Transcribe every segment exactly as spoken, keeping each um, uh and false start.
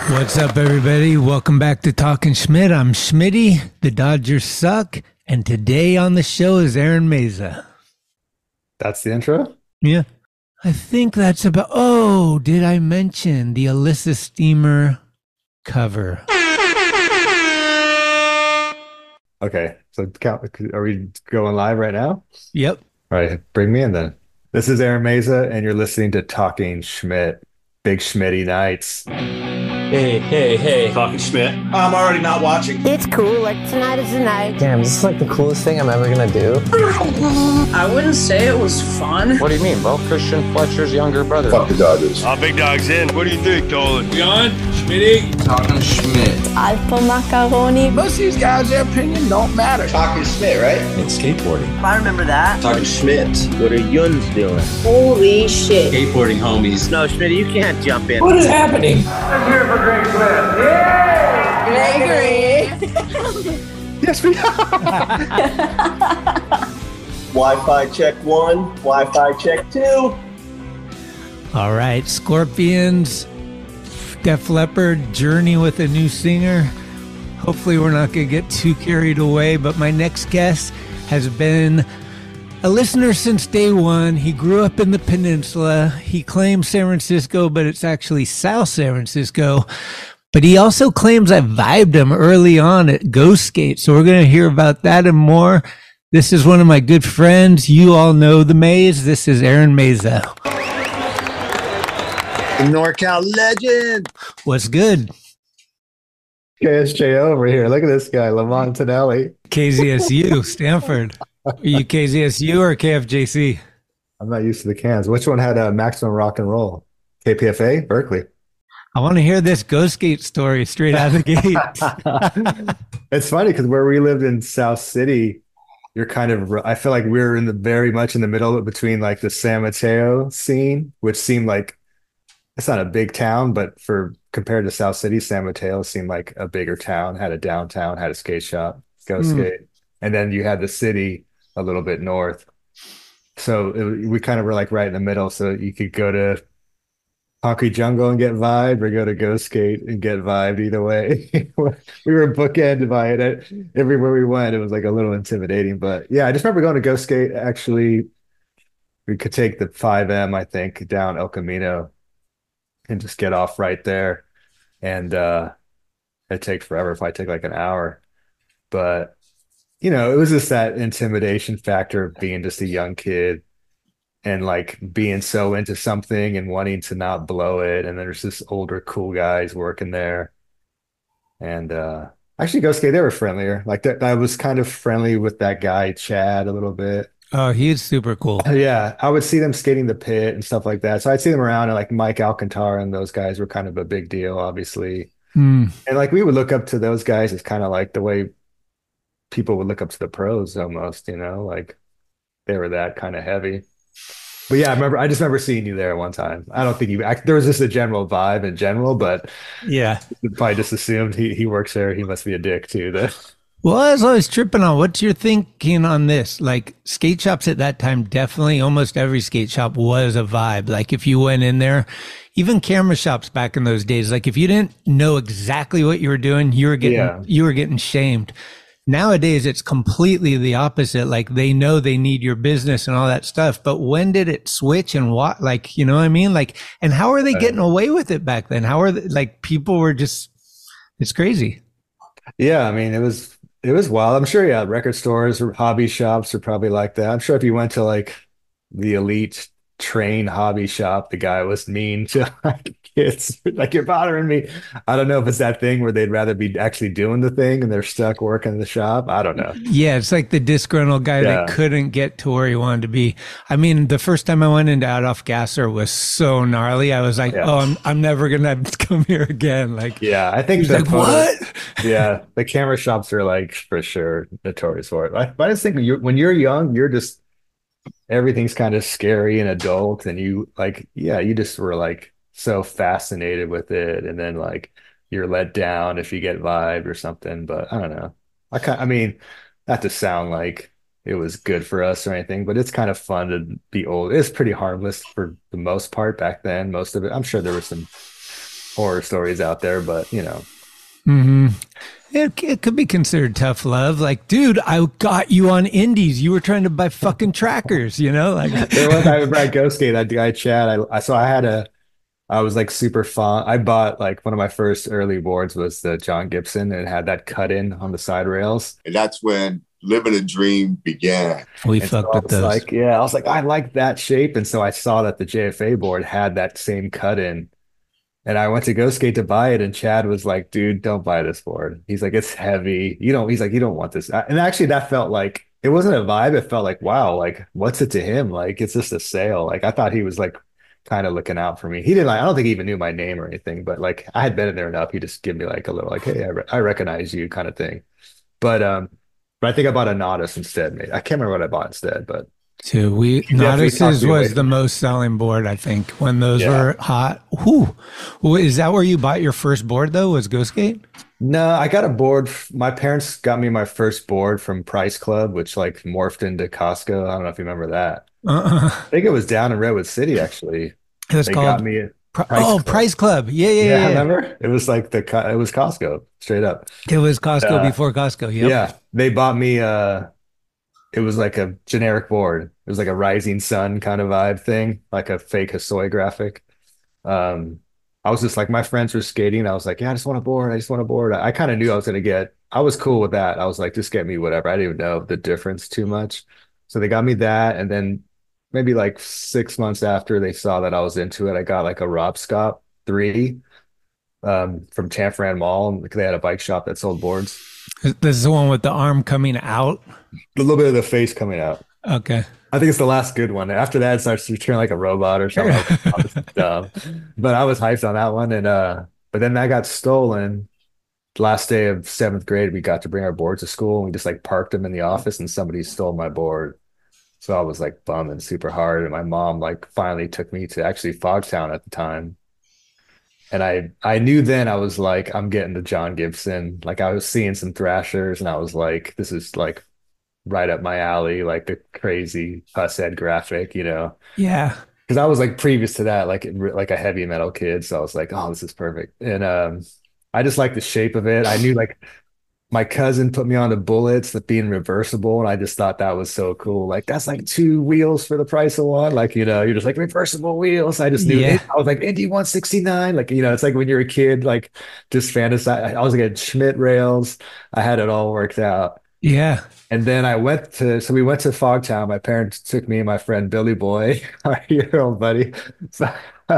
What's up, everybody? Welcome back to Talking Schmidt. I'm Schmitty. The Dodgers suck. And today on the show is Aaron Meza. That's the intro? Yeah. I think that's about... Oh, did I mention the Alyssa Steamer cover? Okay. So are we going live right now? Yep. All right. Bring me in then. This is Aaron Meza, and you're listening to Talking Schmidt. Big Schmitty nights. Hey, hey, hey. Talking Schmidt. I'm already not watching. It's cool. Like, tonight is the night. Damn, this is like the coolest thing I'm ever gonna do. I wouldn't say it was fun. What do you mean? Well, Christian Fletcher's younger brother. Fuck the Dodgers. Oh, big dog's in. What do you think, Dolan? We on? Schmitty? Talking Schmidt. Alpha Macaroni. Most of these guys, their opinion don't matter. Talking Schmidt, right? It's skateboarding. I remember that. Talking Schmidt. What are Yuns doing? Holy shit. Skateboarding homies. No, Schmidt, you can't jump in. What is happening? I'm here for Greg Cliff. Yeah! Gregory. Yes, we are. Wi-Fi check one. Wi-Fi check two. All right. Scorpions, Def Leppard, Journey with a new singer. Hopefully we're not going to get too carried away, but my next guest has been a listener since day one. He grew up in the peninsula. He claims San Francisco, but it's actually South San Francisco. But he also claims I vibed him early on at Ghost Skate. So we're going to hear about that and more. This is one of my good friends. You all know the Maze. This is Aaron Meza. NorCal legend. What's good? K S J O over here. Look at this guy, Lamont Tonelli. K Z S U, Stanford. Are you K Z S U or K F J C? I'm not used to the cans. Which one had a maximum rock and roll? K P F A, Berkeley. I want to hear this Ghost Skate story straight out of the gate. It's funny because where we lived in South City, you're kind of, I feel like we were in the very much in the middle between like the San Mateo scene, which seemed like it's not a big town, but for compared to South City, San Mateo seemed like a bigger town, had a downtown, had a skate shop, Ghost mm. Skate. And then you had the city a little bit north. So it, we kind of were like right in the middle. So you could go to Concrete Jungle and get vibed, or go to Ghost Skate and get vibed. Either way, we were bookended by it. Everywhere we went, it was like a little intimidating. But yeah, I just remember going to Ghost Skate. Actually, we could take the five M, I think, down El Camino and just get off right there. And uh, it'd take forever if I take like an hour. But, you know, it was just that intimidation factor of being just a young kid and like being so into something and wanting to not blow it. And there's this older cool guys working there. And uh, actually, Ghost Skate, they were friendlier. Like that, I was kind of friendly with that guy, Chad, a little bit. Oh, he's super cool. Yeah, I would see them skating the pit and stuff like that. So I'd see them around, and like Mike Alcantara and those guys were kind of a big deal, obviously. Mm. And like we would look up to those guys as kind of like the way people would look up to the pros almost, you know, like they were that kind of heavy. But yeah, I remember. I just remember seeing you there one time. I don't think you. I, there was just a general vibe in general, but yeah, probably just assumed he he works there. He must be a dick too. Then. Well, I was always tripping on what's your thinking on this? Like skate shops at that time, definitely almost every skate shop was a vibe. Like if you went in there, even camera shops back in those days, like if you didn't know exactly what you were doing, you were getting yeah. you were getting shamed. Nowadays, it's completely the opposite. Like they know they need your business and all that stuff. But when did it switch and what? Like, you know what I mean? Like, and how are they getting away with it back then? How are they, like people were just? It's crazy. Yeah, I mean, it was. It was wild. I'm sure, yeah, record stores or hobby shops are probably like that. I'm sure if you went to like the elite train hobby shop, the guy was mean to like kids. Like, you're bothering me. I don't know if it's that thing where they'd rather be actually doing the thing and they're stuck working in the shop. I don't know. Yeah, it's like the disgruntled guy yeah. that couldn't get to where he wanted to be. I mean, the first time I went into Adolf Gasser was so gnarly. I was like, yeah. oh, I'm I'm never gonna come here again. Like, yeah, I think the like, photo, what? Yeah, the camera shops are like for sure notorious for it. I, I just think when you're, when you're young, you're just everything's kind of scary and adult, and you like, yeah, you just were like so fascinated with it, and then like you're let down if you get vibed or something. But I don't know. I kind, I mean, not to sound like it was good for us or anything, but it's kind of fun to be old. It's pretty harmless for the most part back then. Most of it, I'm sure there were some horror stories out there, but you know. Mm-hmm. It, it could be considered tough love. Like, dude, I got you on indies. You were trying to buy fucking trackers, you know? Like, There was, I remember at Ghost Gate, that guy Chad, I, I so I had a I was like super fond. I bought like one of my first early boards was the John Gibson, and it had that cut in on the side rails. And that's when Living a Dream began. We and fucked so with those. Like, yeah, I was like, I like that shape. And so I saw that the J F A board had that same cut in. And I went to Ghost Gate to buy it, and Chad was like, dude, don't buy this board. He's like, it's heavy. You don't, he's like, you don't want this. And actually, that felt like it wasn't a vibe. It felt like, wow, like, what's it to him? Like, it's just a sale. Like, I thought he was like kind of looking out for me. He didn't like, I don't think he even knew my name or anything, but like, I had been in there enough. He just give me like a little, like, hey, I, re- I recognize you kind of thing. But, um, but I think I bought a Nodus instead. Maybe. I can't remember what I bought instead, but. Too. We Nodus's was the most selling board, I think, when those yeah. were hot. Whew. Well, is that where you bought your first board though? Was Ghostgate? No, I got a board. My parents got me my first board from Price Club, which like morphed into Costco. I don't know if you remember that. Uh-uh. I think it was down in Redwood City actually. It was they called got me a Pri- Price oh Club. Price Club. Yeah, yeah, yeah. yeah. Remember? It was like the it was Costco straight up. It was Costco uh, before Costco. Yep. Yeah, they bought me uh it was like a generic board. It was like a Rising Sun kind of vibe thing, like a fake Hosoi graphic. Um, I was just like, my friends were skating. I was like, yeah, I just want a board. I just want a board. I, I kind of knew I was going to get, I was cool with that. I was like, just get me whatever. I didn't even know the difference too much. So they got me that. And then maybe like six months after they saw that I was into it, I got like a Rob Scott three um, from Chanfran Mall. They had a bike shop that sold boards. This is the one with the arm coming out? A little bit of the face coming out. Okay. I think it's the last good one. After that, it starts to turn like a robot or something. Like dumb. But I was hyped on that one. And uh, but then that got stolen. Last day of seventh grade, we got to bring our boards to school, and we just like parked them in the office, and somebody stole my board. So I was like bumming super hard. And my mom like finally took me to actually Fogtown at the time. And I I knew then I was like, I'm getting the John Gibson. Like I was seeing some Thrashers, and I was like, this is like right up my alley, like the crazy Pushead graphic, you know? Yeah. Because I was like previous to that, like like a heavy metal kid. So I was like, oh, this is perfect. And um, I just like the shape of it. I knew like my cousin put me on the Bullets that being reversible, and I just thought that was so cool. Like that's like two wheels for the price of one. Like, you know, you're just like reversible wheels. I just knew yeah. it. I was like Indy one sixty-nine. Like, you know, it's like when you're a kid, like just fantasize. I was like Schmidt rails. I had it all worked out. Yeah. And then I went to, so we went to Fogtown. My parents took me and my friend Billy Boy, our year-old buddy. So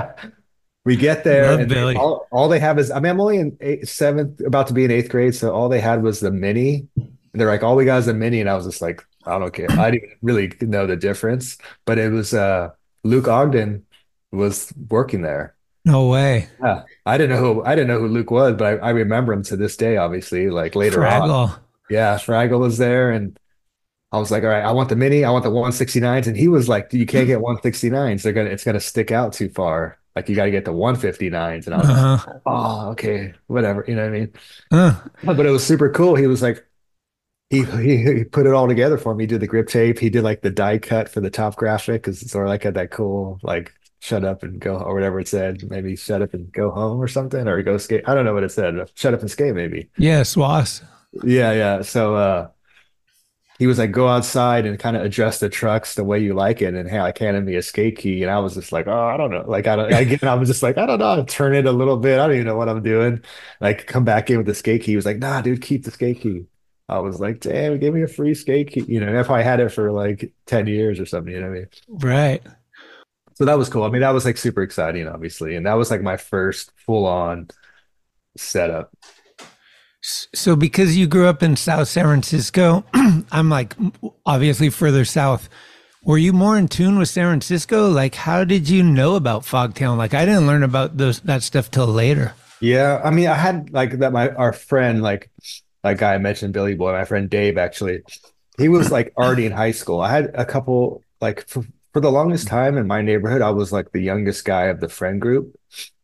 we get there, Love and Billy. They, all, all they have is, I mean, I'm only in eighth, seventh, about to be in eighth grade. So all they had was the Mini. And they're like, all we got is a Mini. And I was just like, I don't care. I didn't really know the difference, but it was uh, Luke Ogden was working there. No way. Yeah. I didn't know who, I didn't know who Luke was, but I, I remember him to this day, obviously, like later Fraggle. on. Yeah, Fraggle was there, and I was like, all right, I want the Mini, I want the one sixty-nines. And he was like, you can't get one sixty-nines. They're gonna, it's gonna stick out too far. Like you got to get the one fifty-nines. And I was uh-huh. like, oh, okay, whatever. You know what I mean? Uh. But it was super cool. He was like, he, he he put it all together for me. He did the grip tape. He did like the die cut for the top graphic, because it's sort of like had that cool, like, shut up and go, or whatever it said. Maybe shut up and go home or something, or go skate. I don't know what it said. Shut up and skate, maybe. Yeah, Swass. Yeah, yeah. So uh he was like, go outside and kind of adjust the trucks the way you like it. And hey, like handed me a skate key, and I was just like, oh, I don't know. Like I don't again, I was just like, I don't know, turn it a little bit. I don't even know what I'm doing. Like come back in with the skate key. He was like, nah, dude, keep the skate key. I was like, damn, give me a free skate key. You know, if I had it for like ten years or something, you know what I mean? Right. So that was cool. I mean, that was like super exciting, obviously. And that was like my first full on setup. So because you grew up in South San Francisco, I'm like obviously further south. Were you more in tune with San Francisco? Like, how did you know about Fogtown? Like, I didn't learn about those that stuff till later. Yeah, I mean, I had like that. My our friend, like that guy I mentioned, Billy Boy, my friend Dave, actually, he was like already in high school. I had a couple like for, for the longest time in my neighborhood, I was like the youngest guy of the friend group.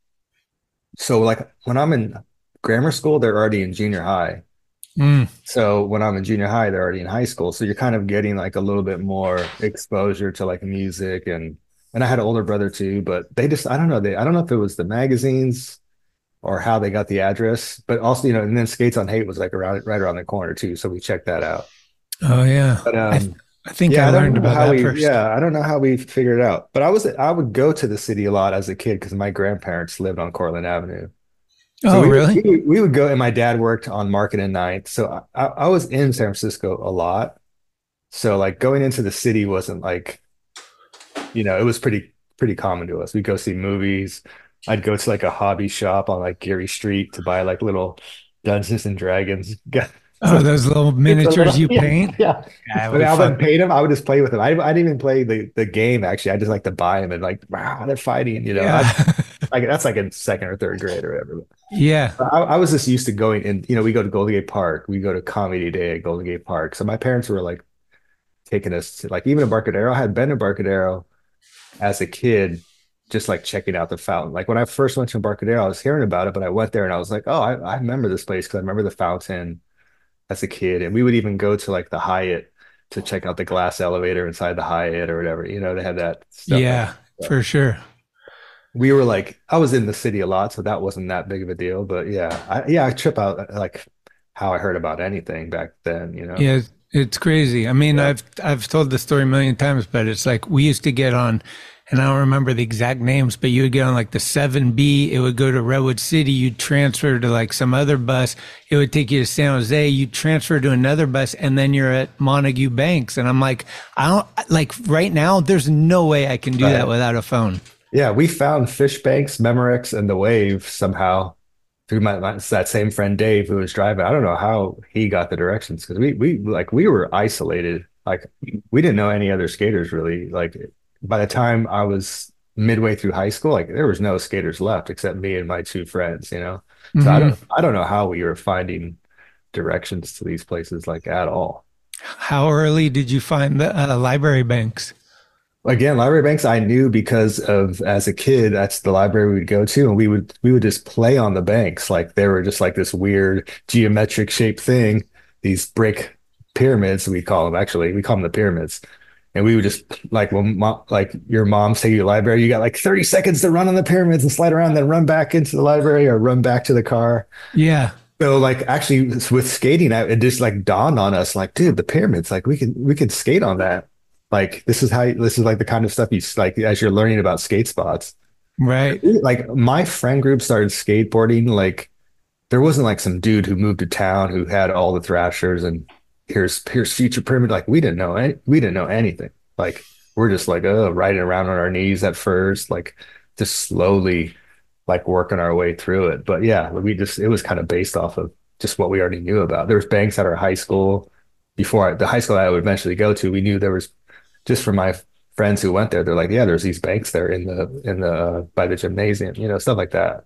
So like when I'm in grammar school, they're already in junior high. Mm. So when I'm in junior high, they're already in high school. So you're kind of getting like a little bit more exposure to like music, and and I had an older brother too, but they just I don't know they I don't know if it was the magazines or how they got the address. But also, you know, and then Skates on Hate was like around right around the corner too, so we checked that out. Oh yeah, but um, I, th- I think yeah, I I learned don't know about how that we, first. yeah, I don't know how we figured it out. But I was I would go to the city a lot as a kid because my grandparents lived on Cortland Avenue. So Oh we, really? we, we would go, and my dad worked on Market and Ninth, so I, I was in San Francisco a lot. So like going into the city wasn't like, you know, it was pretty pretty common to us. We'd go see movies. I'd go to like a hobby shop on like Geary Street to buy like little Dungeons and Dragons. Oh, those little miniatures little, you yeah, paint? Yeah. yeah When Alvin paid them, I would just play with them. I, I didn't even play the, the game, actually. I just like to buy them and like, wow, they're fighting, you know. Yeah. I, like that's like in second or third grade or whatever. Yeah. I, I was just used to going in, you know, we go to Golden Gate Park. We go to Comedy Day at Golden Gate Park. So my parents were like taking us to like even Embarcadero. I had been to Embarcadero as a kid, just like checking out the fountain. Like when I first went to Embarcadero, I was hearing about it, but I went there and I was like, oh, I, I remember this place because I remember the fountain as a kid. And we would even go to like the Hyatt to check out the glass elevator inside the Hyatt or whatever. You know, they had that stuff. Yeah, like for sure. We were like, I was in the city a lot, so that wasn't that big of a deal. But yeah, I, yeah, I trip out like how I heard about anything back then, you know? Yeah, it's crazy. I mean, Yeah. I've I've told the story a million times, but it's like we used to get on, and I don't remember the exact names, but you would get on like the seven B. It would go to Redwood City. You'd transfer to like some other bus. It would take you to San Jose. You'd transfer to another bus, and then you're at Montague Banks. And I'm like, I don't like right now. There's no way I can do Right. that without a phone. Yeah, we found Fish Banks, Memorex, and the Wave somehow through my, my that same friend Dave who was driving. I don't know how he got the directions because we we like we were isolated. Like we didn't know any other skaters really. Like by the time I was midway through high school, like there was no skaters left except me and my two friends, you know. So Mm-hmm. I don't I don't know how we were finding directions to these places like at all. How early did you find the uh, library banks? Again, library banks I knew because of as a kid, that's the library we'd go to, and we would we would just play on the banks. Like they were just like this weird geometric shaped thing, these brick pyramids, we call them actually. We call them the pyramids. And we would just like when mom, like your mom's take you to the library, you got like thirty seconds to run on the pyramids and slide around, then run back into the library or run back to the car. Yeah. So like actually with skating, I- it just like dawned on us, like, dude, the pyramids, like we can we can skate on that. Like this is how this is like the kind of stuff you like as you're learning about skate spots. Right. Like my friend group started skateboarding. Like there wasn't like some dude who moved to town who had all the thrashers and here's here's future pyramid. Like we didn't know any, we didn't know anything. Like we're just like oh riding around on our knees at first, like just slowly like working our way through it. But yeah, we just it was kind of based off of just what we already knew about. There was banks at our high school before I, the high school I would eventually go to. We knew there was just from my friends who went there. They're like, yeah, there's these banks there in the in the uh, by the gymnasium, you know, stuff like that.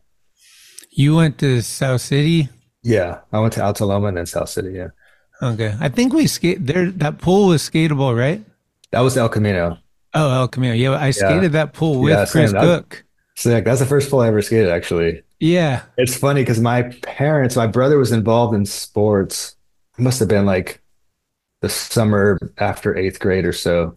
You went to South City? Yeah, I went to Altaloma and then South City. Yeah, Okay. I think we skate there. That pool was skatable, right? that was El Camino. Oh, El Camino. Yeah, I skated that pool with Yeah, Chris same. That- Cook. Sick. That's the first pool I ever skated, actually. Yeah. It's funny because my parents, my brother was involved in sports. It must have been like the summer after eighth grade or so.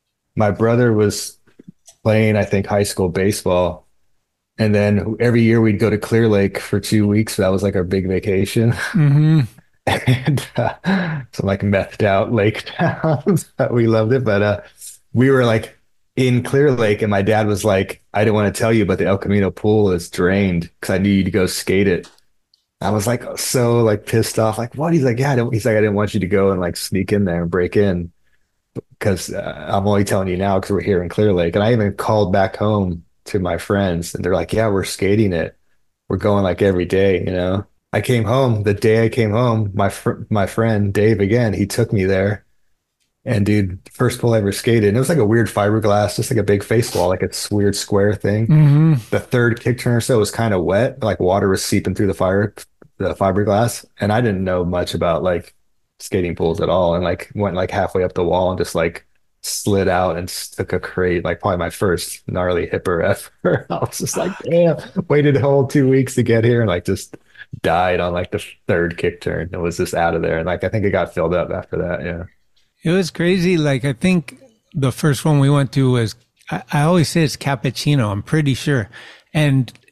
My brother was playing, I think, high school baseball. And then every year we'd go to Clear Lake for two weeks. That was like our big vacation. Mm-hmm. And uh, some like methed out lake towns. We loved it. But uh, we were like in Clear Lake, and my dad was like, I didn't want to tell you, but the El Camino pool is drained because I knew you'd go skate it. I was like so like pissed off. Like, what? He's like, yeah, I don't, he's like, I didn't want you to go and like sneak in there and break in because uh, I'm only telling you now because we're here in Clear Lake. And I even called back home to my friends, and they're like, yeah, we're skating it. We're going like every day, you know. I came home the day I came home. My fr- my friend Dave again, he took me there, and dude, first pool I ever skated. And it was like a weird fiberglass, just like a big face wall, like it's weird square thing. Mm-hmm. The third kick turn or so was kind of wet, like water was seeping through the fire the fiberglass, and I didn't know much about like skating pools at all, and like went like halfway up the wall and just like slid out and took a crate, like probably my first gnarly hipper ever. I was just like, damn, waited a whole two weeks to get here and like just died on like the third kick turn. It was just out of there. And like, I think it got filled up after that. Yeah. It was crazy. Like, I think the first one we went to was, I, I always say it's Cappuccino. I'm pretty sure. And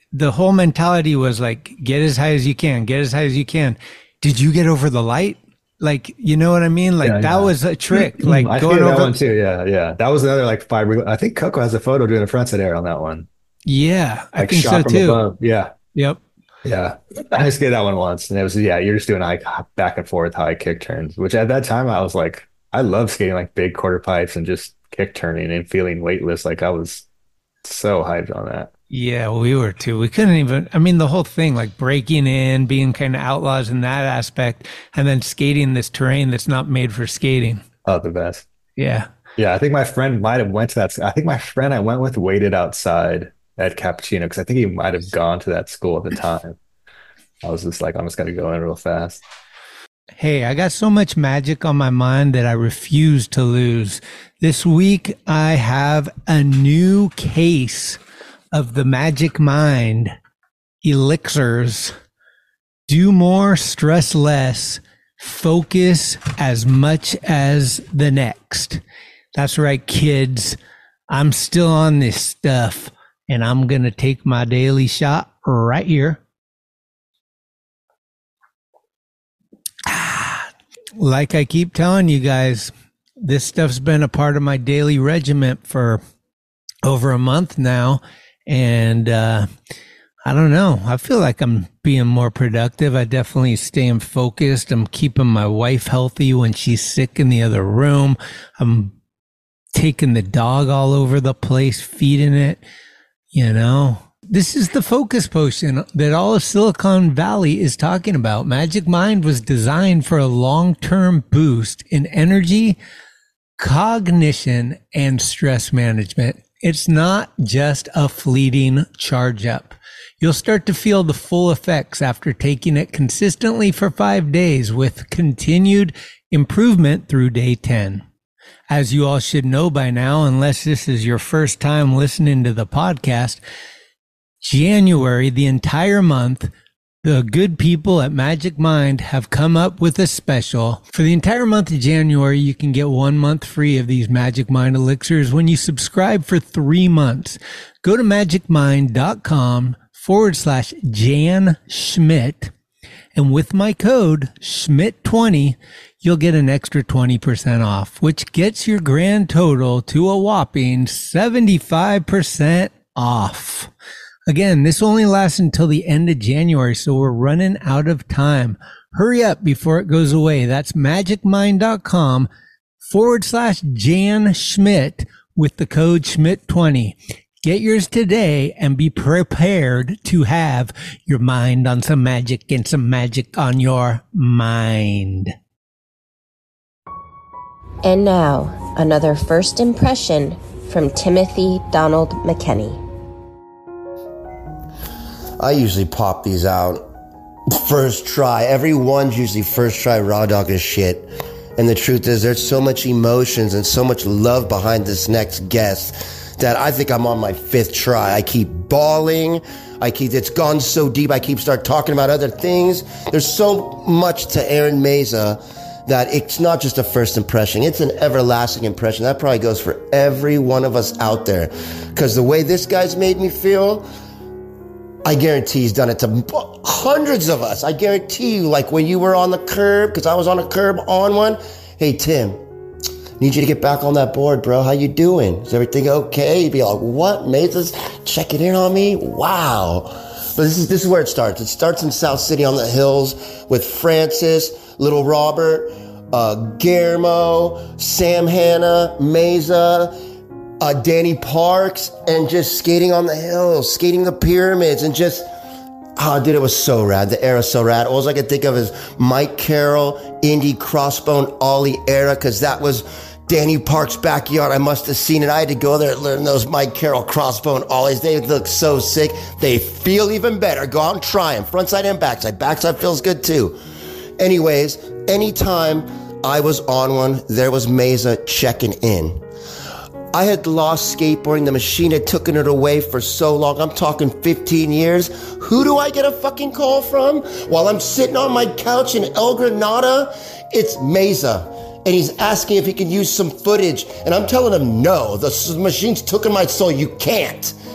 the whole mentality was like, get as high as you can, get as high as you can. Did you get over the light? Like, you know what I mean? Like yeah, that yeah. was a trick. Like I going over that one too. Yeah, yeah. That was another like fiber. I think Coco has a photo doing a frontside air on that one. Yeah, like I think so too. Above. Yeah. Yep. Yeah, I just did that one once, and it was yeah. You're just doing like back and forth high kick turns, which at that time I was like, I love skating like big quarter pipes and just kick turning and feeling weightless. Like I was so hyped on that. Yeah, we were too. We couldn't even, I mean, the whole thing, like breaking in, being kind of outlaws in that aspect, and then skating this terrain that's not made for skating. Oh, the best. Yeah. Yeah, I think my friend might have went to that. I think my friend I went with waited outside at Cappuccino because I think he might have gone to that school at the time. I was just like, I'm just going to go in real fast. Hey, I got so much magic on my mind that I refuse to lose. This week, I have a new case of the Magic Mind elixirs. Do more, stress less, focus as much as the next. That's right, kids. I'm still on this stuff, and I'm going to take my daily shot right here. Like I keep telling you guys, this stuff's been a part of my daily regimen for over a month now. And uh, I don't know. I feel like I'm being more productive. I definitely staying focused. I'm keeping my wife healthy when she's sick in the other room. I'm taking the dog all over the place, feeding it, you know. This is the focus potion that all of Silicon Valley is talking about. Magic Mind was designed for a long-term boost in energy, cognition, and stress management. It's not just a fleeting charge up. You'll start to feel the full effects after taking it consistently for five days with continued improvement through day ten. As you all should know by now, unless this is your first time listening to the podcast, January, the entire month, the good people at Magic Mind have come up with a special. For the entire month of January, you can get one month free of these Magic Mind elixirs when you subscribe for three months. Go to magicmind.com forward slash Jan Schmidt. And with my code Schmidt twenty, you'll get an extra twenty percent off, which gets your grand total to a whopping seventy-five percent off. Again, this only lasts until the end of January, so we're running out of time. Hurry up before it goes away. That's magicmind.com forward slash Jan Schmidt with the code Schmidt twenty. Get yours today and be prepared to have your mind on some magic and some magic on your mind. And now, another first impression from Timothy Donald McKenney. I usually pop these out first try. Everyone's usually first try raw dog as shit. And the truth is there's so much emotions and so much love behind this next guest that I think I'm on my fifth try. I keep bawling. I keep, it's gone so deep. I keep start talking about other things. There's so much to Aaron Meza that it's not just a first impression. It's an everlasting impression. That probably goes for every one of us out there. Because the way this guy's made me feel, I guarantee he's done it to hundreds of us. I guarantee you, like when you were on the curb, because I was on a curb on one. Hey, Tim, need you to get back on that board, bro. How you doing? Is everything okay? You'd be like, what? Maze's checking in on me? Wow. But this is, this is where it starts. It starts in South City on the hills with Francis, Little Robert, uh, Guillermo, Sam Hanna, Meza, Uh, Danny Parks, and just skating on the hills, skating the pyramids, and just, oh, dude, it was so rad. The era so rad. All I could think of is Mike Carroll, Indy Crossbone Ollie era, because that was Danny Parks' backyard. I must have seen it. I had to go there and learn those Mike Carroll Crossbone Ollies. They look so sick. They feel even better. Go out and try them. Frontside and backside. Backside feels good too. Anyways, anytime I was on one, there was Meza checking in. I had lost skateboarding. The machine had taken it away for so long. I'm talking fifteen years. Who do I get a fucking call from? While I'm sitting on my couch in El Granada, it's Meza. And he's asking if he can use some footage. And I'm telling him, no, the machine's taken my soul. You can't.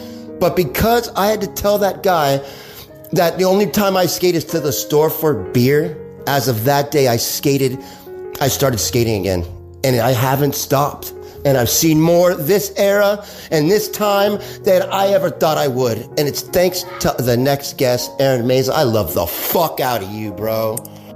But because I had to tell that guy that the only time I skate is to the store for beer, as of that day, I skated, I started skating again. And I haven't stopped. And I've seen more this era and this time than I ever thought I would. And it's thanks to the next guest, Aaron Meza. I love the fuck out of you, bro.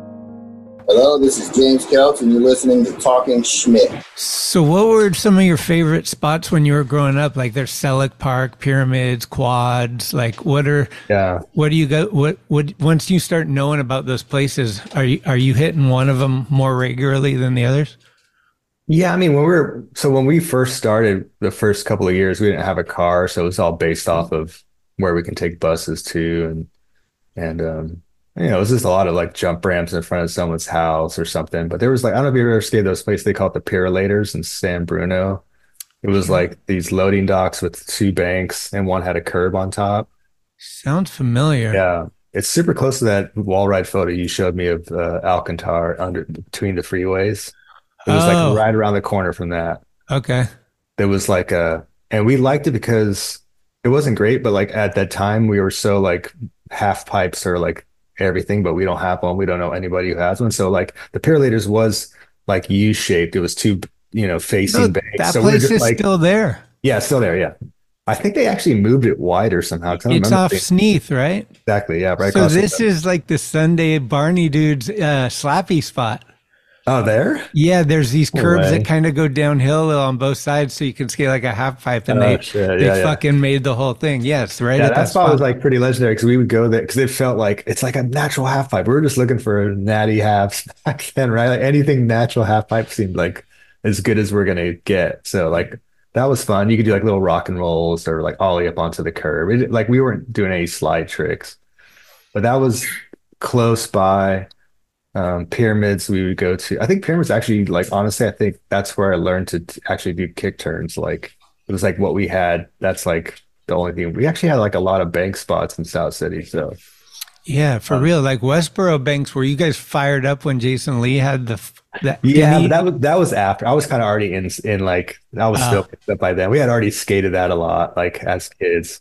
Hello, this is James Kelch, and you're listening to Talking Schmidt. So what were some of your favorite spots when you were growing up? Like there's Selleck Park, pyramids, quads. Like what are, yeah. what do you go, what, what, once you start knowing about those places, are you, are you hitting one of them more regularly than the others? Yeah, I mean, when we were, so when we first started the first couple of years, we didn't have a car. So it was all based off of where we can take buses to. And, and, um, you know, it was just a lot of like jump ramps in front of someone's house or something. But there was like, I don't know if you ever skated those places, they call it the Pirilators in San Bruno. It was like these loading docks with two banks and one had a curb on top. Sounds familiar. Yeah. It's super close to that wall ride photo you showed me of uh, Alcantar under between the freeways. It was Oh. like right around the corner from that. Okay. There was like a, and we liked it because it wasn't great, but like at that time we were so like half pipes or like everything, but we don't have one. We don't know anybody who has one. So like the Pirilators was like U-shaped. It was two, you know, facing No, banks. that so we were place just is like, still there. yeah, still there. Yeah. I think they actually moved it wider somehow. I don't It's remember off seeing- Sneath, right? Exactly. Yeah. Right. So across the- this is like the Sunday Barney dude's uh, slappy spot. Oh, there? Yeah, there's these No curbs way. that kind of go downhill on both sides, so you can skate like a half pipe, and Oh, they shit. they Yeah, yeah. fucking made the whole thing. Yeah, it's right Yeah, at that that spot spot. was like pretty legendary because we would go there because it felt like it's like a natural half pipe. We were just looking for natty halves back then, right? Like anything natural half pipe seemed like as good as we're gonna get. So like that was fun. You could do like little rock and rolls or like ollie up onto the curb. It, like we weren't doing any slide tricks, but that was close by. Um, pyramids we would go to. I think pyramids actually, like honestly, I think that's where I learned to t- actually do kick turns. Like it was like what we had. That's like the only thing. We actually had like a lot of bank spots in South City. So Yeah, for real. Like Westboro Banks, were you guys fired up when Jason Lee had the f- that? yeah, didn't he- but that was that was after. I was kind of already in in like I was still Oh. picked up by then. We had already skated that a lot, like as kids.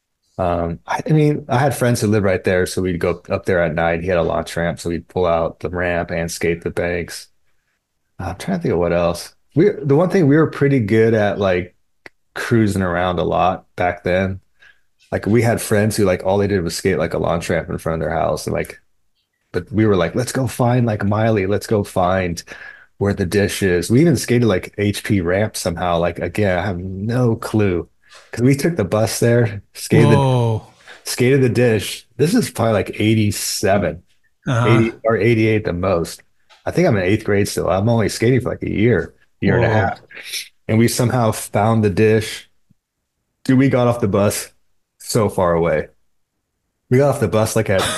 Um, I, I mean, I had friends who lived right there, so we'd go up there at night. He had a launch ramp, so we'd pull out the ramp and skate the banks. I'm trying to think of what else. We the one thing we were pretty good at, like cruising around a lot back then. Like we had friends who like all they did was skate like a launch ramp in front of their house, and like, but we were like, let's go find like Miley, let's go find where the dish is. We even skated like H P ramp somehow. Like again, I have no clue because we took the bus there, skated the, Whoa. skated the dish. This is probably like eighty-seven, Uh-huh. eighty or eighty-eight the most. I think I'm in eighth grade still. I'm only skating for like a year, year and a Whoa. half, and we somehow found the dish. Dude, we got off the bus so far away. We got off the bus like at,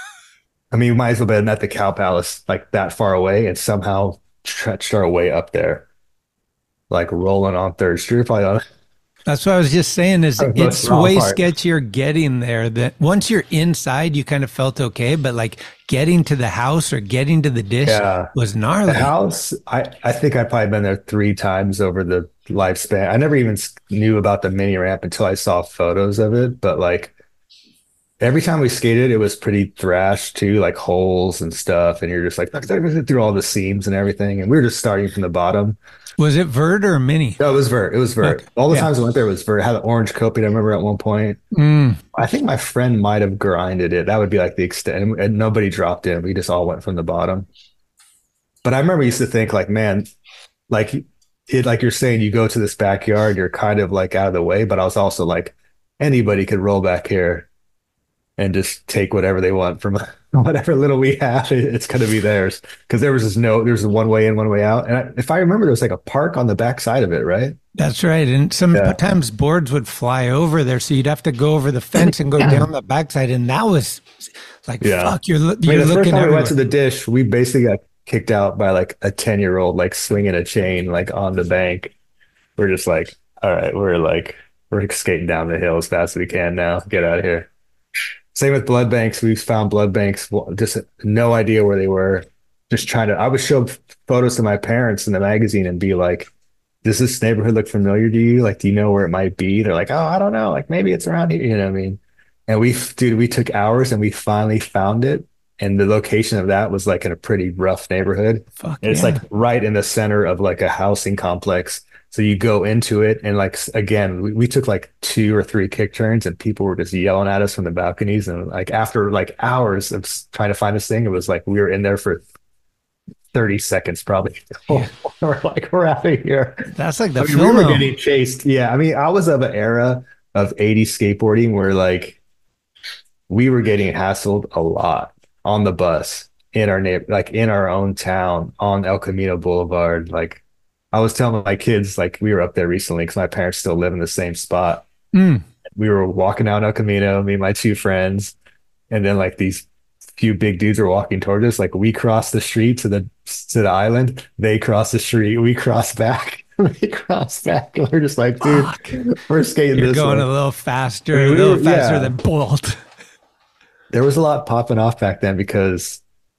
I mean, we might as well have been at the Cow Palace like that far away and somehow stretched our way up there, like rolling on Third Street. Probably on, That's what I was just saying is That was the it's small way part. sketchier getting there. That once you're inside, you kind of felt okay, but like getting to the house or getting to the dish Yeah. was gnarly. the house. I, I think I've probably been there three times over the lifespan. I never even s- knew about the mini ramp until I saw photos of it. But like every time we skated, it was pretty thrashed too, like holes and stuff. And you're just like through all the seams and everything. And we were just starting from the bottom. Was it vert or mini? No, it was vert. It was vert. Okay. All the Yeah. times I went there was vert. It had an orange coping. I remember at one point. Mm. I think my friend might have grinded it. That would be like the extent. And nobody dropped in. We just all went from the bottom. But I remember I used to think like, man, like it, like you're saying, you go to this backyard, you're kind of like out of the way. But I was also like, anybody could roll back here and just take whatever they want from whatever little we have. it- It's going to be theirs because there was just no, there was one way in, one way out. And I, if I remember, there was like a park on the back side of it, right? That's right. And sometimes boards would fly over there, so you'd have to go over the fence and go down the backside. And that was like, Yeah. fuck, you're, lo- I mean, you're the first looking time we everywhere. went to the dish, we basically got kicked out by like a ten year old, like swinging a chain, like on the bank. We're just like, all right, we're like, we're skating down the hill as fast as we can now. Get out of here. Same with blood banks. We found blood banks, well, just no idea where they were. Just trying to, I would show photos to my parents in the magazine and be like, does this neighborhood look familiar to you? Like, do you know where it might be? They're like, oh, I don't know. Like, maybe it's around here. You know what I mean? And we, dude, we took hours and we finally found it. And the location of that was like in a pretty rough neighborhood. Fuck and it's yeah. like right in the center of like a housing complex. So you go into it and like, again, we, we took like two or three kick turns and people were just yelling at us from the balconies. And like after like hours of trying to find this thing, it was like we were in there for thirty seconds probably. Yeah. We're like, we're out of here. That's like the I mean, film. we were getting chased. Yeah. I mean, I was of an era of eighties skateboarding where like we were getting hassled a lot on the bus in our neighbor, like in our own town on El Camino Boulevard. Like I was telling my kids, like we were up there recently because my parents still live in the same spot. Mm. We were walking down El Camino, me and my two friends, and then like these few big dudes were walking toward us. Like we crossed the street to the to the island, they crossed the street, we crossed back, they crossed back. And we're just like, dude, Fuck. we're skating You're this going way. a little faster, I mean, a we little were- faster yeah. than Bolt. There was a lot popping off back then because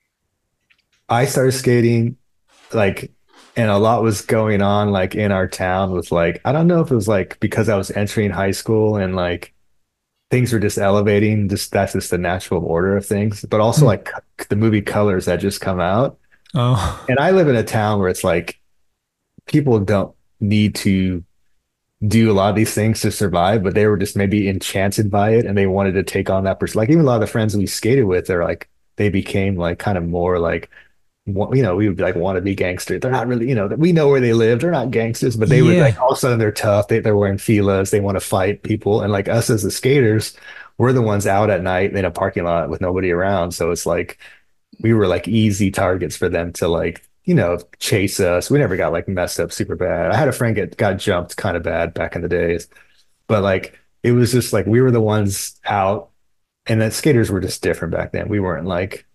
I started skating like, and a lot was going on like in our town with like, I don't know if it was like because I was entering high school and like things were just elevating, just that's just the natural order of things, but also Hmm. like the movie Colors that just come out. Oh, And I live in a town where it's like people don't need to do a lot of these things to survive, but they were just maybe enchanted by it and they wanted to take on that person. Like even a lot of the friends we skated with, they're like, they became like kind of more like, wa- you know, we would be like want to be gangsters. They're not really, you know, we know where they live. They're not gangsters, but they would Yeah. like all of a sudden they're tough. They, they're wearing filas. They want to fight people. And like us as the skaters, we're the ones out at night in a parking lot with nobody around. So it's like we were like easy targets for them to like, you know, chase us. We never got like messed up super bad. I had a friend get got jumped kind of bad back in the days, but like it was just like we were the ones out, and that skaters were just different back then. We weren't like,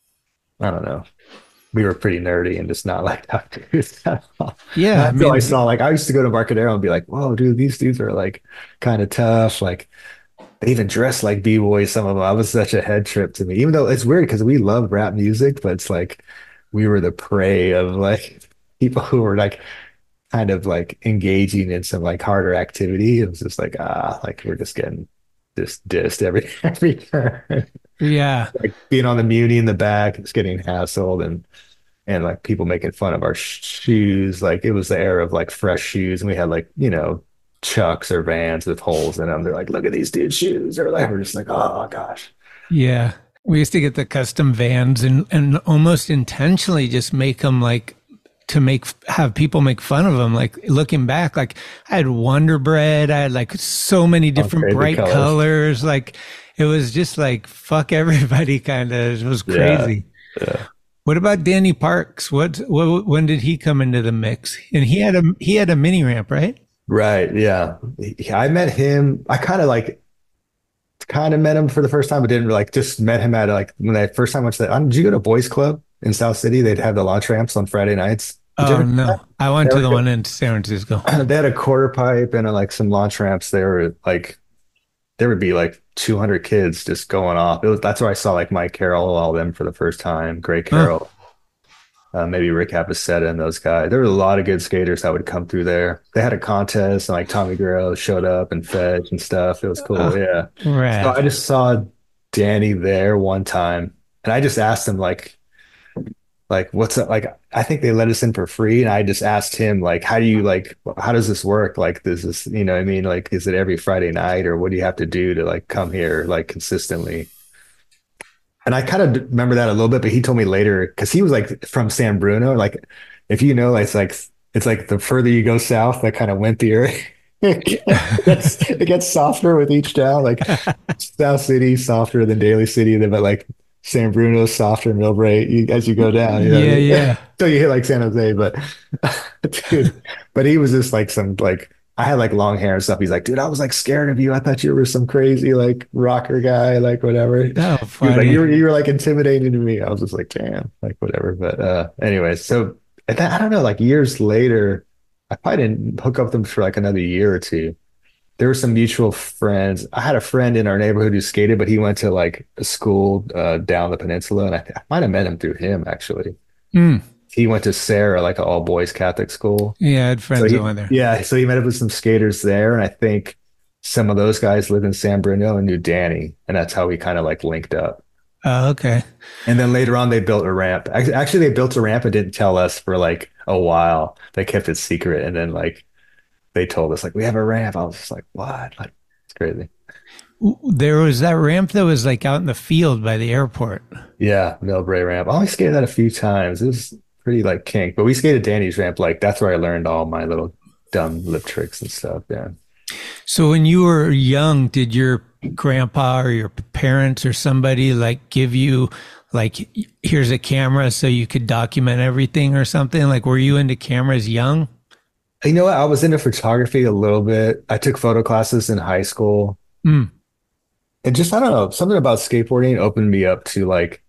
I don't know, we were pretty nerdy and just not like tough dudes. yeah. I I feel mean, I saw like I used to go to Marcadero and be like, whoa, dude, these dudes are like kind of tough. Like they even dress like b-boys. Some of them. I was such a head trip to me, even though it's weird because we love rap music, but it's like we were the prey of like people who were like kind of like engaging in some like harder activity. It was just like ah, like we're just getting just dissed every every turn. yeah. Like being on the muni in the back, just getting hassled and and like people making fun of our sh- shoes. Like it was the era of like fresh shoes, and we had like you know Chucks or Vans with holes in them. They're like, look at these dudes' shoes. Or like we're just like, oh gosh. Yeah. We used to get the custom Vans and, and almost intentionally just make them like to make, have people make fun of them. Like looking back, like I had Wonder Bread. I had like so many different crazy bright colors. colors. Like it was just like, fuck everybody kind of. It was Yeah. crazy. Yeah. What about Danny Parks? What, what, when did he come into the mix? And he had a, he had a mini ramp, right? Right. Yeah. He- I met him. I kind of like kind of met him for the first time, but didn't like just met him at like when I first time went to the, um, did you go to Boys Club in South City? They'd have the launch ramps on Friday nights. Did you Oh ever- no, I went They to the were- one in San Francisco. They had a quarter pipe and uh, like some launch ramps. They were like, there would be like two hundred kids just going off. It was, that's where I saw like Mike Carroll, all of them for the first time. Gray Carroll, uh, maybe Rick Apicetta and those guys. There were a lot of good skaters that would come through there. They had a contest and like Tommy Guerrero showed up and fetch and stuff. It was cool. Oh, yeah. Right. So I just saw Danny there one time and I just asked him like, like, what's up? Like, I think they let us in for free. And I just asked him, like, how do you like, how does this work? Like, does this, you know what I mean? Like, is it every Friday night or what do you have to do to like come here like consistently? And I kind of remember that a little bit, but he told me later because he was like from San Bruno. Like, if you know, it's like, it's like the further you go south, that kind of wimpier. it, gets, it gets softer with each town. Like, South City softer than Daly City, but like, San Bruno softer and real bright you, as you go down. You know Yeah, what I mean? yeah. So you hit like San Jose, but dude, but he was just like some like I had like long hair and stuff. He's like, dude, I was like scared of you. I thought you were some crazy like rocker guy, like whatever. Oh, He was like, funny. you were you were like intimidating to me. I was just like, damn, like whatever. But uh anyways, so and then, I don't know, like years later, I probably didn't hook up with them for like another year or two. There were some mutual friends. I had a friend in our neighborhood who skated, but he went to like a school uh, down the peninsula, and I, I might have met him through him actually. Mm. he went to Sarah, like an all boys Catholic school. Yeah, I had friends so he, that went there. Yeah, so he met up with some skaters there, and I think some of those guys lived in San Bruno and knew Danny, and that's how we kind of like linked up. Oh, okay. And then later on, they built a ramp. Actually, they built a ramp and didn't tell us for like a while. They kept it secret, and then like they told us like we have a ramp. I was just like, what? Like it's crazy. There was that ramp that was like out in the field by the airport. Yeah, Millbrae ramp. I only skated that a few times. It was pretty like kink, but we skated Danny's ramp. Like that's where I learned all my little dumb lip tricks and stuff. Yeah. So when you were young, did your grandpa or your parents or somebody like give you like, here's a camera so you could document everything or something? Like, were you into cameras young? You know what? I was into photography a little bit. I took photo classes in high school. Mm. And just, I don't know, something about skateboarding opened me up to like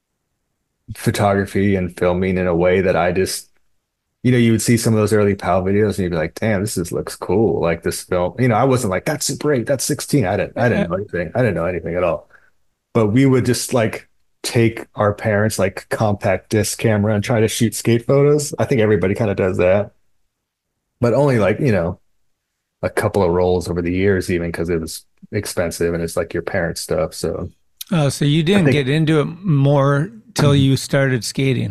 photography and filming in a way that I just, you know, you would see some of those early PAL videos and you'd be like, damn, this is looks cool. Like this film, you know, I wasn't like, that's Super eight, that's sixteen. I didn't, I didn't know anything. I didn't know anything at all. But we would just like take our parents' like compact disc camera and try to shoot skate photos. I think everybody kind of does that. But only like, you know, a couple of rolls over the years, even because it was expensive and it's like your parents' stuff. So, oh, so you didn't think, get into it more till you started skating?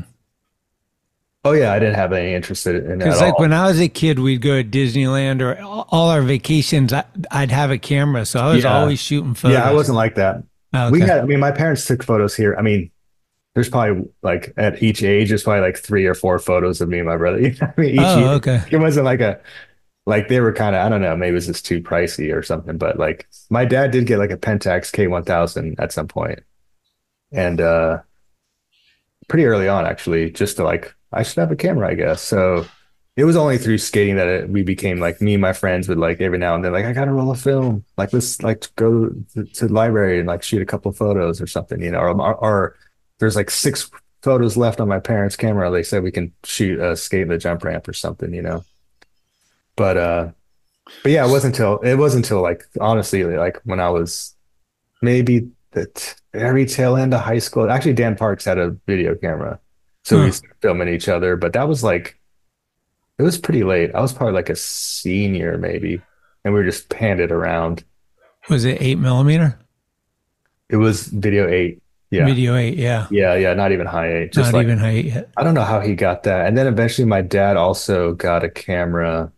Oh yeah, I didn't have any interest in it. Because like all. When I was a kid, we'd go to Disneyland or all our vacations. I, I'd have a camera, so I was yeah. always shooting photos. Yeah, I wasn't like that. Oh, okay. We had, I mean, my parents took photos here. I mean, there's probably like at each age, there's probably like three or four photos of me and my brother. I mean, each oh, year, okay. It wasn't like a. Like they were kind of, I don't know, maybe it was just too pricey or something. But like my dad did get like a Pentax K one thousand at some point. And uh, pretty early on, actually, just to like, I should have a camera, I guess. So it was only through skating that it, we became like, me and my friends would like every now and then, like, I got to roll a film. Like, let's like go to, to the library and like shoot a couple of photos or something, you know, or, or, or there's like six photos left on my parents' camera. They said we can shoot a skate the jump ramp or something, you know. But uh, but yeah, it wasn't until it wasn't until like honestly, like when I was maybe the t- very tail end of high school. Actually, Dan Parks had a video camera, so huh. we started filming each other. But that was like, it was pretty late. I was probably like a senior maybe, and we were just panned around. Was it eight millimeter? It was video eight. Yeah, video eight. Yeah, yeah, yeah. Not even high eight. Just not like, even high eight yet. I don't know how he got that. And then eventually, my dad also got a camera.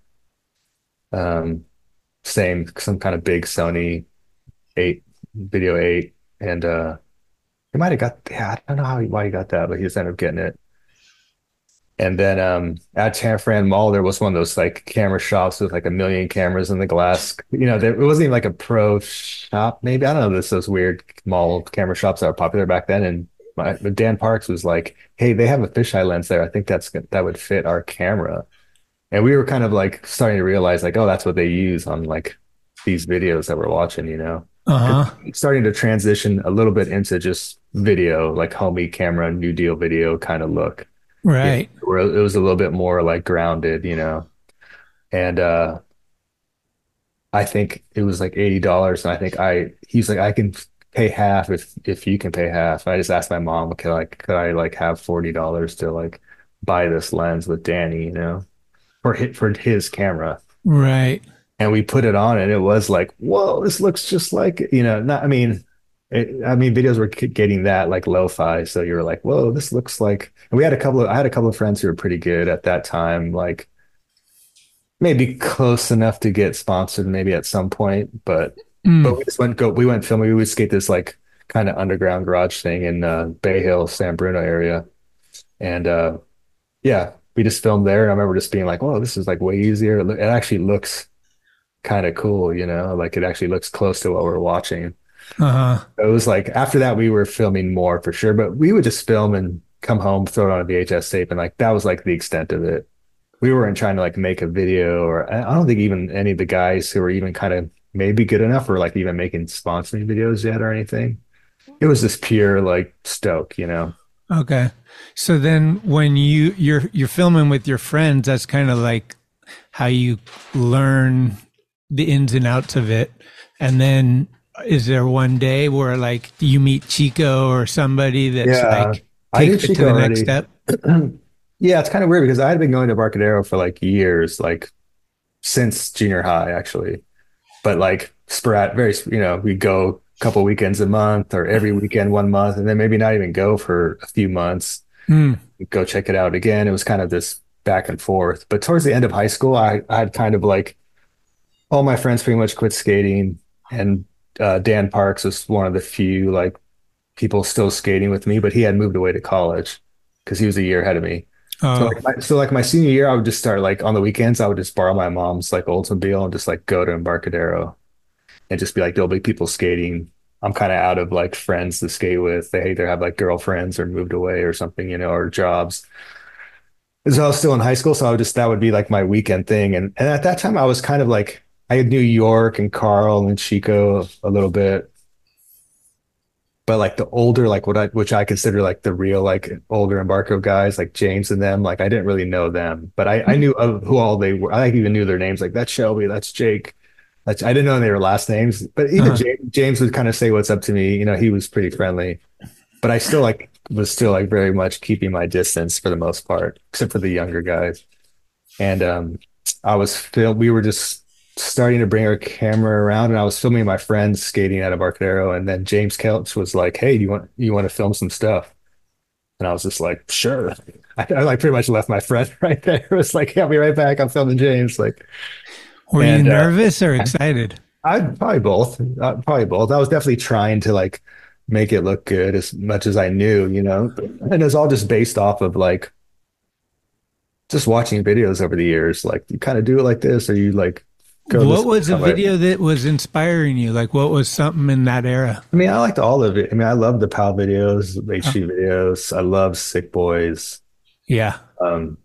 Um, same, some kind of big Sony eight, video eight, and uh, he might have got, yeah, I don't know how he, why he got that, but he just ended up getting it. And then um, at San Fran Mall, there was one of those like camera shops with like a million cameras in the glass. You know, there, it wasn't even like a pro shop, maybe. I don't know, this those weird mall camera shops that were popular back then. And my, Dan Parks was like, hey, they have a fisheye lens there. I think that's that would fit our camera. And we were kind of like starting to realize like, oh, that's what they use on like these videos that we're watching, you know, uh-huh. starting to transition a little bit into just video, like homie camera, New Deal video kind of look. Right. Yeah, where it was a little bit more like grounded, you know, and uh, I think it was like eighty dollars. And I think I, he's like, I can pay half if, if you can pay half. And I just asked my mom, could I, could I like have forty dollars to like buy this lens with Danny, you know? For his, for his camera, right? And we put it on, and it was like, whoa, this looks just like, you know. Not, I mean, it, I mean, videos were getting that like lo-fi, so you were like, whoa, this looks like. And we had a couple of, I had a couple of friends who were pretty good at that time, like maybe close enough to get sponsored, maybe at some point, but mm. but we just went go, we went filming. We would skate this like kind of underground garage thing in uh, Bay Hill, San Bruno area, and uh, yeah. We just filmed there, and I remember just being like, "Whoa, this is like way easier. It actually looks kind of cool, you know. Like it actually looks close to what we're watching." Uh-huh. It was like after that, we were filming more for sure, but we would just film and come home, throw it on a V H S tape, and like that was like the extent of it. We weren't trying to like make a video, or I don't think even any of the guys who were even kind of maybe good enough or like even making sponsoring videos yet or anything. It was just pure like stoke, you know. Okay. So then when you you're you're filming with your friends, that's kind of like how you learn the ins and outs of it. And then is there one day where like you meet Chico or somebody that's yeah, like takes it to the already. next step? Yeah, it's kind of weird because I had been going to Barcadero for like years, like since junior high, actually. But like sporadic, very, you know, we go a couple weekends a month or every weekend one month, and then maybe not even go for a few months. Mm. Go check it out again. It was kind of this back and forth. But towards the end of high school, I, I had kind of like all my friends pretty much quit skating, and uh, Dan Parks was one of the few like people still skating with me, but he had moved away to college because he was a year ahead of me. Oh. So like, my, so like my senior year, I would just start like on the weekends, I would just borrow my mom's like Oldsmobile and just like go to Embarcadero and just be like, there'll be people skating. I'm kind of out of like friends to skate with. They either have like girlfriends or moved away or something, you know, or jobs. So I was still in high school, so I would just, that would be like my weekend thing. And and at that time I was kind of like, I knew York and Carl and Chico a little bit. But like the older, like what I, which I consider like the real, like older Embarco guys, like James and them, like I didn't really know them, but I, I knew of who all they were. I even knew their names, like that's Shelby, that's Jake. That's, I didn't know their last names, but even uh-huh. James, James would kind of say what's up to me. You know, he was pretty friendly, but I still like was still like very much keeping my distance for the most part, except for the younger guys. And um, I was film. We were just starting to bring our camera around, and I was filming my friends skating at Embarcadero, and then James Kelch was like, "Hey, do you want you want to film some stuff?" And I was just like, "Sure." I, I like pretty much left my friend right there. It was like, "Yeah, I'll be right back. I'm filming James." Like, were and, you nervous uh, or excited? I probably both. Uh, probably both. I was definitely trying to like make it look good as much as I knew, you know, and it's all just based off of like just watching videos over the years. Like, you kind of do it like this, or you like. What was a video that was inspiring you? Like, what was something in that era? I mean, I liked all of it. I mean, I love the PAL videos, the H G oh. videos. I love Sick Boys. Yeah. Um,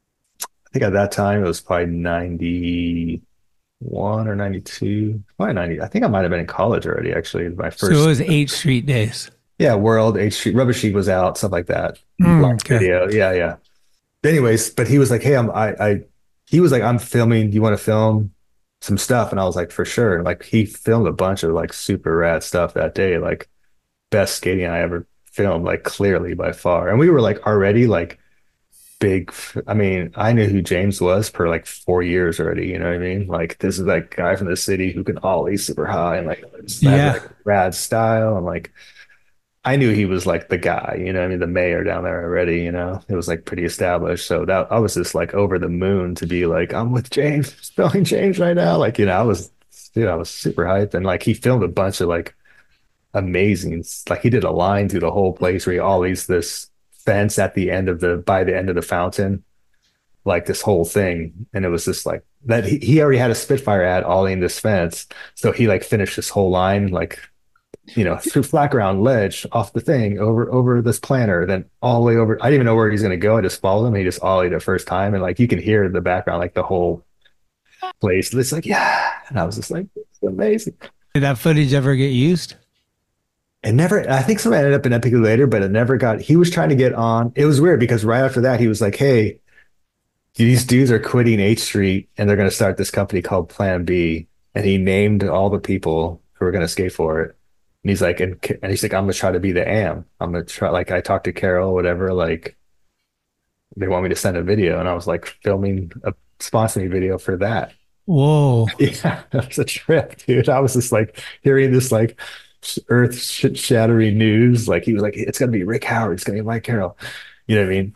I think at that time it was probably ninety-one or ninety-two. Probably ninety. I think I might have been in college already, actually. My first. So it was H Street days. Yeah, World, H Street, Rubber Sheet was out, stuff like that. Mm, okay. Video. Yeah, yeah. Anyways, but he was like, "Hey, I'm I I." He was like, "I'm filming. Do you want to film some stuff?" And I was like, "For sure." And like, he filmed a bunch of like super rad stuff that day, like best skating I ever filmed, like clearly by far. And we were like already like big. I mean, I knew who James was for like four years already. You know what I mean? Like, this is that guy from the city who can ollie super high and like, yeah, like rad style. And like, I knew he was like the guy, you know what I mean? The mayor down there already, you know, it was like pretty established. So that I was just like over the moon to be like, I'm with James, spelling James right now. Like, you know, I was, dude, I was super hyped. And like, he filmed a bunch of like amazing, like he did a line through the whole place where he ollies this fence at the end of the, by the end of the fountain, like this whole thing. And it was just like that. He, he already had a Spitfire ad ollieing this fence. So he like finished this whole line, like, you know, through flat ground ledge off the thing over over this planter, then all the way over. I didn't even know where he's going to go. I just followed him. He just ollied the first time, and like you can hear in the background, like the whole place. It's like, yeah, and I was just like, it's amazing. Did that footage ever get used? It never. I think some ended up in Epic later, but it never got. He was trying to get on. It was weird because right after that, he was like, "Hey, these dudes are quitting H Street, and they're going to start this company called Plan B," and he named all the people who were going to skate for it. And he's like, and, and he's like, "I'm gonna try to be the A M. I'm gonna try." Like, I talked to Carol, whatever. Like, they want me to send a video, and I was like, filming a sponsoring video for that. Whoa! Yeah, that was a trip, dude. I was just like hearing this like earth shattering news. Like, he was like, "It's gonna be Rick Howard. It's gonna be Mike Carroll." You know what I mean?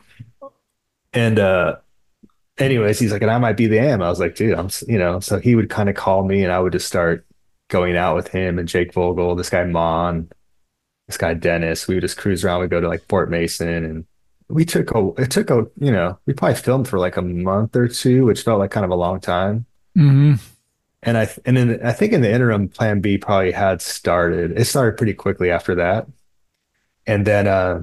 And uh, anyways, he's like, "And I might be the A M." I was like, "Dude, I'm," you know. So he would kind of call me, and I would just start going out with him and Jake Vogel, this guy Mon, this guy Dennis. We would just cruise around. We'd go to like Fort Mason, and we took a, it took a, you know, we probably filmed for like a month or two, which felt like kind of a long time. Mm-hmm. And I, and then I think in the interim, Plan B probably had started. It started pretty quickly after that. And then uh,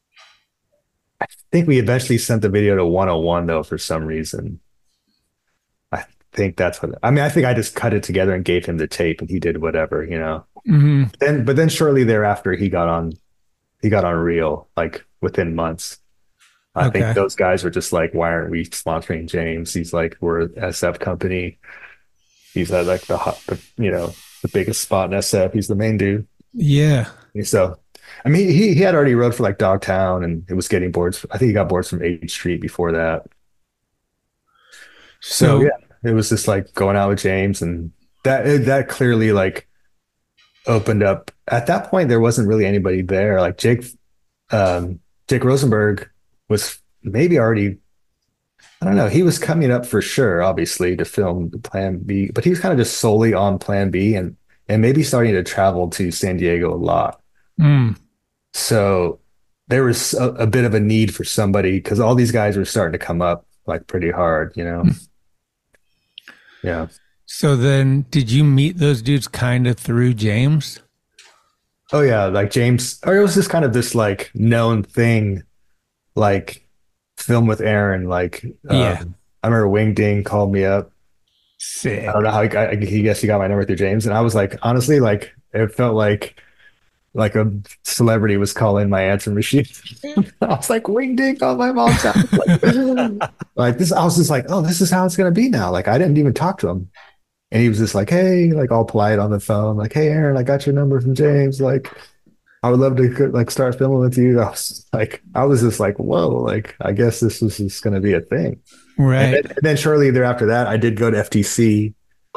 I think we eventually sent the video to one oh one though, for some reason. I think that's what, I mean, I think I just cut it together and gave him the tape and he did whatever, you know. Mm-hmm. Then, but then shortly thereafter, he got on, he got on Reel, like within months. I Okay. think those guys were just like, why aren't we sponsoring James? He's like, we're an S F company. He's at like the, hot, the, you know, the biggest spot in S F. He's the main dude. Yeah. And so I mean, he he had already wrote for like Dogtown, and it was getting boards. I think he got boards from eighth Street before that. So, so yeah, it was just like going out with James, and that that clearly like opened up. At that point, there wasn't really anybody there. Like Jake, um, Jake Rosenberg was maybe already. I don't know. He was coming up for sure, obviously, to film Plan B, but he was kind of just solely on Plan B, and and maybe starting to travel to San Diego a lot. Mm. So there was a, a bit of a need for somebody because all these guys were starting to come up like pretty hard, you know. Mm. Yeah. So then, did you meet those dudes kind of through James? Oh yeah, like James, or it was just kind of this like known thing, like. Film with Aaron, like yeah. Um, I remember Wing Ding called me up. Sick. I don't know how he, got, he guess he got my number through James, and I was like, honestly, like it felt like like a celebrity was calling my answering machine. I was like, Wing Ding called my mom's house. Like, like this, I was just like, oh, this is how it's gonna be now. Like I didn't even talk to him, and he was just like, hey, like all polite on the phone, like, hey, Aaron, I got your number from James, like. I would love to like start filming with you. I was like, I was just like, whoa, like I guess this was just going to be a thing, right? And then, and then shortly thereafter that, I did go to F T C,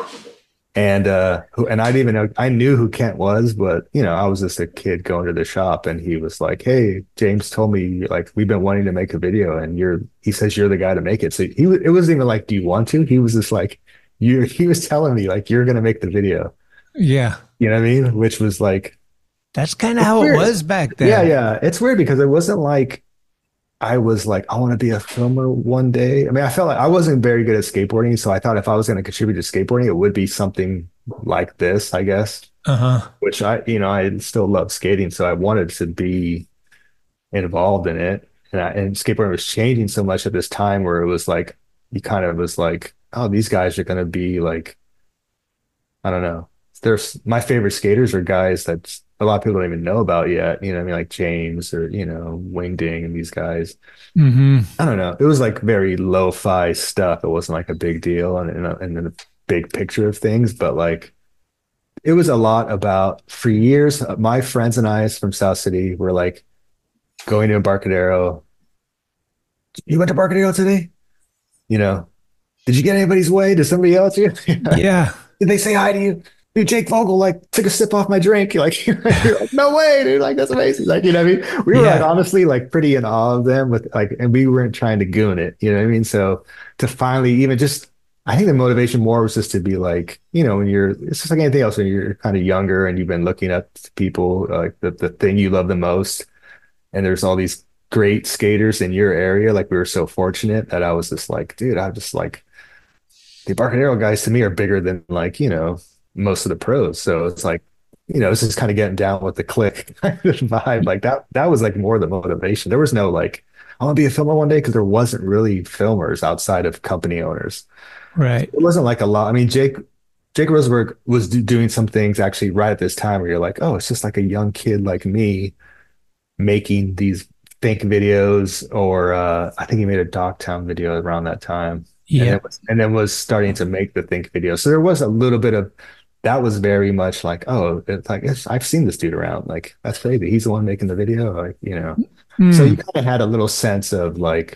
and uh, and I didn't even know I knew who Kent was, but you know, I was just a kid going to the shop, and he was like, hey, James told me like we've been wanting to make a video, and you're, he says you're the guy to make it. So he, it wasn't even like, do you want to? He was just like, you. He was telling me like you're going to make the video. Yeah, you know what I mean? Which was like. That's kind of how weird. It was back then. Yeah, yeah. It's weird because it wasn't like I was like, I want to be a filmer one day. I mean, I felt like I wasn't very good at skateboarding. So I thought if I was going to contribute to skateboarding, it would be something like this, I guess. Uh-huh. Which I, you know, I still love skating. So I wanted to be involved in it. And, I, and skateboarding was changing so much at this time where it was like, you kind of was like, oh, these guys are going to be like, I don't know. There's my favorite skaters are guys that a lot of people don't even know about yet. You know what I mean? Like James or, you know, Wing Ding and these guys. Mm-hmm. I don't know. It was like very lo-fi stuff. It wasn't like a big deal and in, in, in the big picture of things, but like it was a lot about, for years, my friends and I from South City were like going to Embarcadero. You went to Embarcadero today? You know, did you get anybody's way? Did somebody else? Yeah. Did they say hi to you? Dude, Jake Vogel like took a sip off my drink. You're like, you're like, no way, dude. Like that's amazing. Like, you know what I mean? We were yeah. like honestly like pretty in awe of them with like, and we weren't trying to goon it. You know what I mean? So to finally even just, I think the motivation more was just to be like, you know, when you're, it's just like anything else when you're kind of younger and you've been looking up to people, like the, the thing you love the most. And there's all these great skaters in your area. Like we were so fortunate that I was just like, dude, I'm just like, the Embarcadero guys to me are bigger than like, you know, most of the pros. So it's like, you know, it's just kind of getting down with the click kind of vibe. Like that, that was like more the motivation. There was no like, I want to be a filmer one day because there wasn't really filmers outside of company owners. Right. It wasn't like a lot. I mean, Jake, Jake Rosenberg was do, doing some things actually right at this time where you're like, oh, it's just like a young kid like me making these think videos or uh, I think he made a Dogtown video around that time. Yeah. And, it was, and then was starting to make the think video. So there was a little bit of, that was very much like, oh, it's like, it's, I've seen this dude around. Like, that's crazy. He's the one making the video. Like, you know, mm. So you kind of had a little sense of like,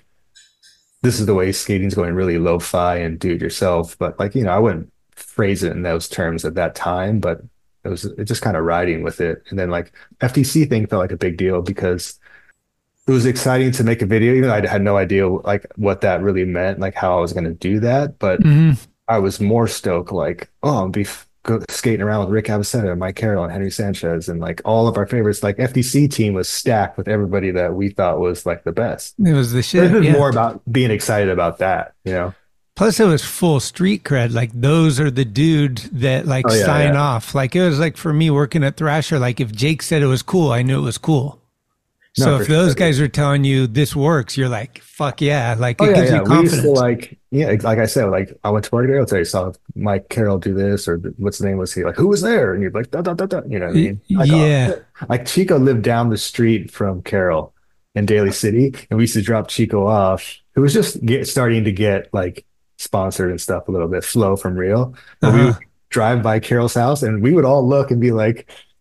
this is the way skating's going really lo-fi and do it yourself. But like, you know, I wouldn't phrase it in those terms at that time, but it was it just kind of riding with it. And then like F T C thing felt like a big deal because it was exciting to make a video. Even though I had no idea like what that really meant, like how I was going to do that. But mm-hmm. I was more stoked like, oh, I'll be f- go, skating around with Rick Avicena, Mike Carroll, and Henry Sanchez, and like all of our favorites. Like F T C team was stacked with everybody that we thought was like the best. It was the shit. It was yeah. more about being excited about that, you know. Plus, it was full street cred. Like those are the dudes that like oh, yeah, sign yeah. off. Like it was like for me working at Thrasher. Like if Jake said it was cool, I knew it was cool. So no, if those sure. guys are telling you this works, you're like, fuck yeah. Like it oh, yeah, gives yeah. you confidence. We used to like, yeah, like I said, like I went to Embarcadero today, saw Mike Carroll do this, or what's the name was he? Like, who was there? And you're like, da, da, da, da. You know what I mean? Like, yeah. Oh, like Chico lived down the street from Carroll in Daly City. And we used to drop Chico off. It was just get, starting to get like sponsored and stuff a little bit, Flow from Real. But uh-huh. we would drive by Carroll's house and we would all look and be like,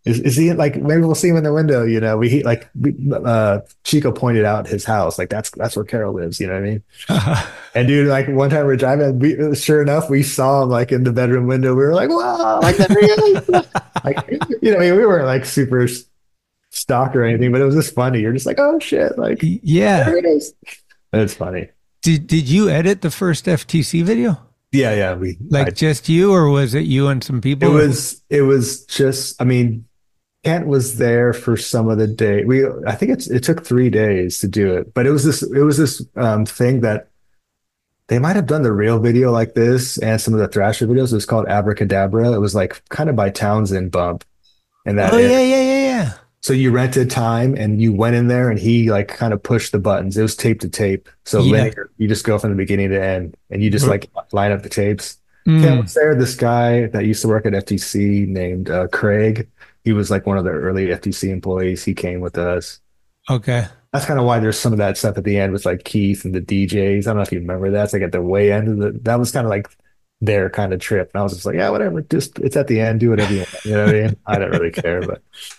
Is, is he like, maybe we'll see him in the window, you know, we, like, we, uh, Chico pointed out his house. Like, that's, that's where Carol lives. You know what I mean? Uh-huh. And dude, like one time we we're driving, we, sure enough, we saw him like in the bedroom window. We were like, wow, like, that really like, you know, I mean, we weren't like super stalker or anything, but it was just funny. You're just like, oh shit. Like, yeah, there it is. It's funny. Did, did you edit the first F T C video? Yeah. Yeah. We like I, just you, or was it you and some people? It was, it was just, I mean, Kent was there for some of the day. We, I think it's, it took three days to do it, but it was this, it was this um, thing that they might have done the real video like this and some of the Thrasher videos. It was called Abracadabra. It was like kind of by Townsend Bump. And that, oh yeah, yeah, yeah, yeah. So you rented time and you went in there and he like kind of pushed the buttons. It was tape to tape. So yeah. linear, you just go from the beginning to end and you just like line up the tapes. Mm. Kent was there. This guy that used to work at F T C named uh, Craig. He was like one of the early F T C employees. He came with us. Okay. That's kind of why there's some of that stuff at the end with like Keith and the D Js. I don't know if you remember that. It's like at the way end of the, that was kind of like their kind of trip. And I was just like, yeah, whatever. Just, it's at the end. Do whatever you want. You know what I mean? I don't really care, but,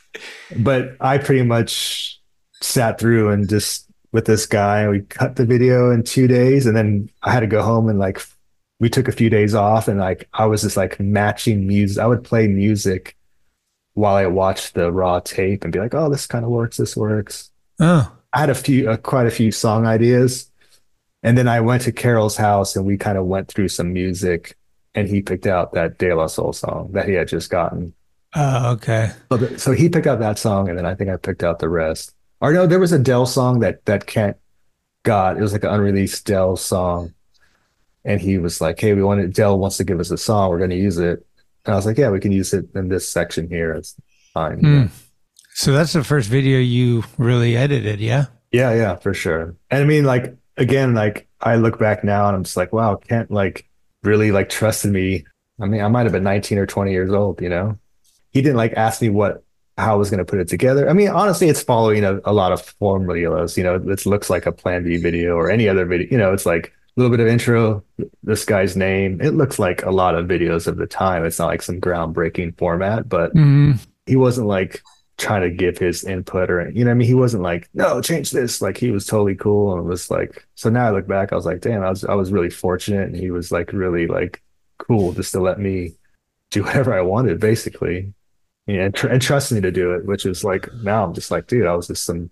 but I pretty much sat through and just with this guy, we cut the video in two days and then I had to go home and like, we took a few days off and like, I was just like matching music. I would play music while I watched the raw tape and be like, oh, this kind of works. This works. Oh, I had a few, uh, quite a few song ideas. And then I went to Carol's house and we kind of went through some music and he picked out that De La Soul song that he had just gotten. Oh, okay. So, the, so he picked out that song and then I think I picked out the rest. Or no, there was a Del song that, that Kent got. It was like an unreleased Del song. And he was like, hey, we wanted, Del wants to give us a song. We're going to use it. And I was like, yeah, we can use it in this section here. It's fine. Mm. Yeah. So that's the first video you really edited, yeah? Yeah, yeah, for sure. And I mean, like, again, like, I look back now and I'm just like, wow, Kent, like, really, like, trusted me. I mean, I might have been nineteen or twenty years old, you know? He didn't, like, ask me what, how I was going to put it together. I mean, honestly, it's following a, a lot of formulas, you know? It looks like a Plan B video or any other video. You know, it's like, little bit of intro, this guy's name. It looks like a lot of videos of the time. It's not like some groundbreaking format, but mm-hmm. he wasn't like trying to give his input or, you know, I mean, he wasn't like, no, change this. Like he was totally cool and was like, so now I look back, I was like, damn, I was, I was really fortunate. And he was like, really like cool just to let me do whatever I wanted, basically. Yeah, and, tr- and trust me to do it, which is like, now I'm just like, dude, I was just some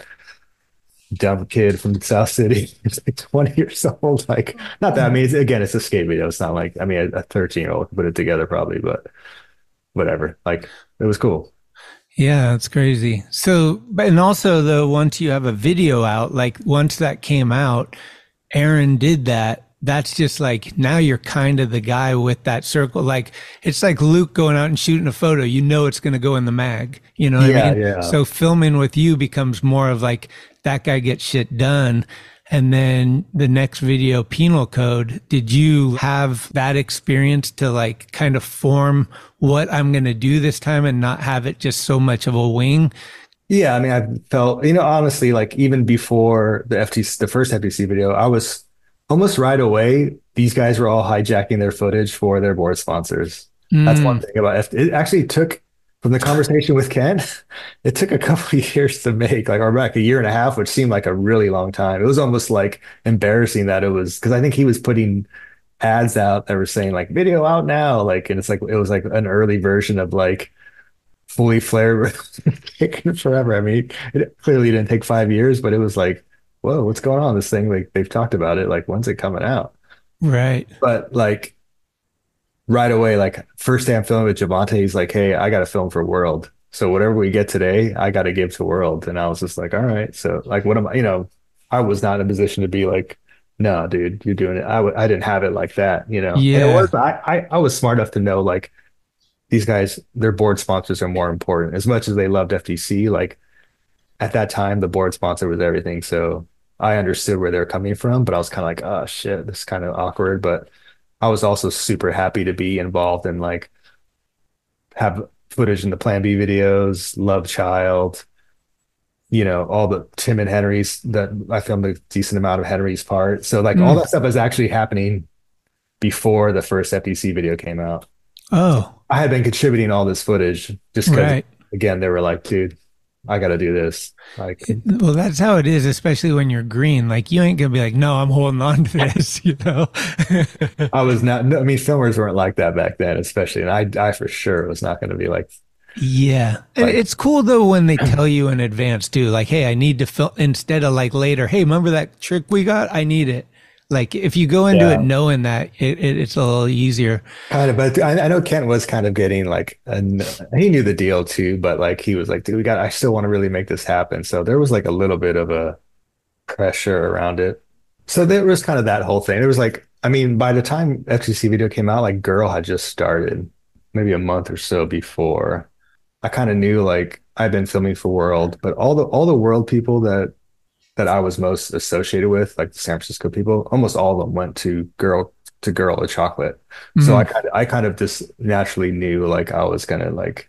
dumb kid from South City. It's like twenty years old. Like, not that, I mean, it's, again, it's a skate video. It's not like, I mean, a thirteen year old could put it together probably, but whatever. Like, it was cool. Yeah, that's crazy. So, but and also though, once you have a video out, like once that came out, Aaron did that. That's just like, now you're kind of the guy with that circle. Like, it's like Luke going out and shooting a photo. You know it's going to go in the mag. You know what yeah, I mean? Yeah. So filming with you becomes more of like, that guy gets shit done. And then the next video, Penal Code, did you have that experience to like kind of form what I'm going to do this time and not have it just so much of a wing? Yeah, I mean, I felt, you know, honestly, like even before the F T C, the first F T C video, I was almost right away, these guys were all hijacking their footage for their board sponsors. Mm. That's one thing about F T C. It actually took, from the conversation with Ken, it took a couple of years to make, like, or like a year and a half, which seemed like a really long time. It was almost like embarrassing that it was, because I think he was putting ads out that were saying like video out now, like, and it's like, it was like an early version of like fully flared taken forever. I mean, it clearly didn't take five years, but it was like, whoa, what's going on? This thing, like they've talked about it, like when's it coming out? Right. But like right away, like first day I'm filming with Javante, he's like, hey, I got to film for World. So whatever we get today, I got to give to World. And I was just like, all right. So like, what am I, you know, I was not in a position to be like, no, dude, you're doing it. I w- I didn't have it like that, you know? Yeah. And it was, I, I, I was smart enough to know like these guys, their board sponsors are more important. As much as they loved F T C, like at that time, the board sponsor was everything. So I understood where they're coming from, but I was kind of like, oh shit, this is kind of awkward. But I was also super happy to be involved and like have footage in the Plan B videos, Love Child, you know, all the Tim and Henry's that I filmed a decent amount of Henry's part. So like mm. all that stuff is actually happening before the first F T C video came out. Oh, I had been contributing all this footage just because right. again, they were like, dude, I got to do this. Like, well, that's how it is, especially when you're green. Like, you ain't gonna be like, no, I'm holding on to this, you know. I was not. No, I mean, filmers weren't like that back then, especially, and I, I for sure was not going to be like. Yeah, and like, it's cool though when they tell you in advance too. Like, hey, I need to film instead of like later. Hey, remember that trick we got? I need it. Like, if you go into yeah. it knowing that, it, it, it's a little easier. Kind of, but I, I know Kent was kind of getting like, an, he knew the deal too, but like he was like, dude, we got, I still want to really make this happen. So there was like a little bit of a pressure around it. So there was kind of that whole thing. It was like, I mean, by the time F C C video came out, like Girl had just started, maybe a month or so before. I kind of knew like I'd been filming for World, but all the all the World people that that I was most associated with, like the San Francisco people, almost all of them went to Girl to Girl a Chocolate. Mm-hmm. So I kind of I kind of just naturally knew like I was gonna like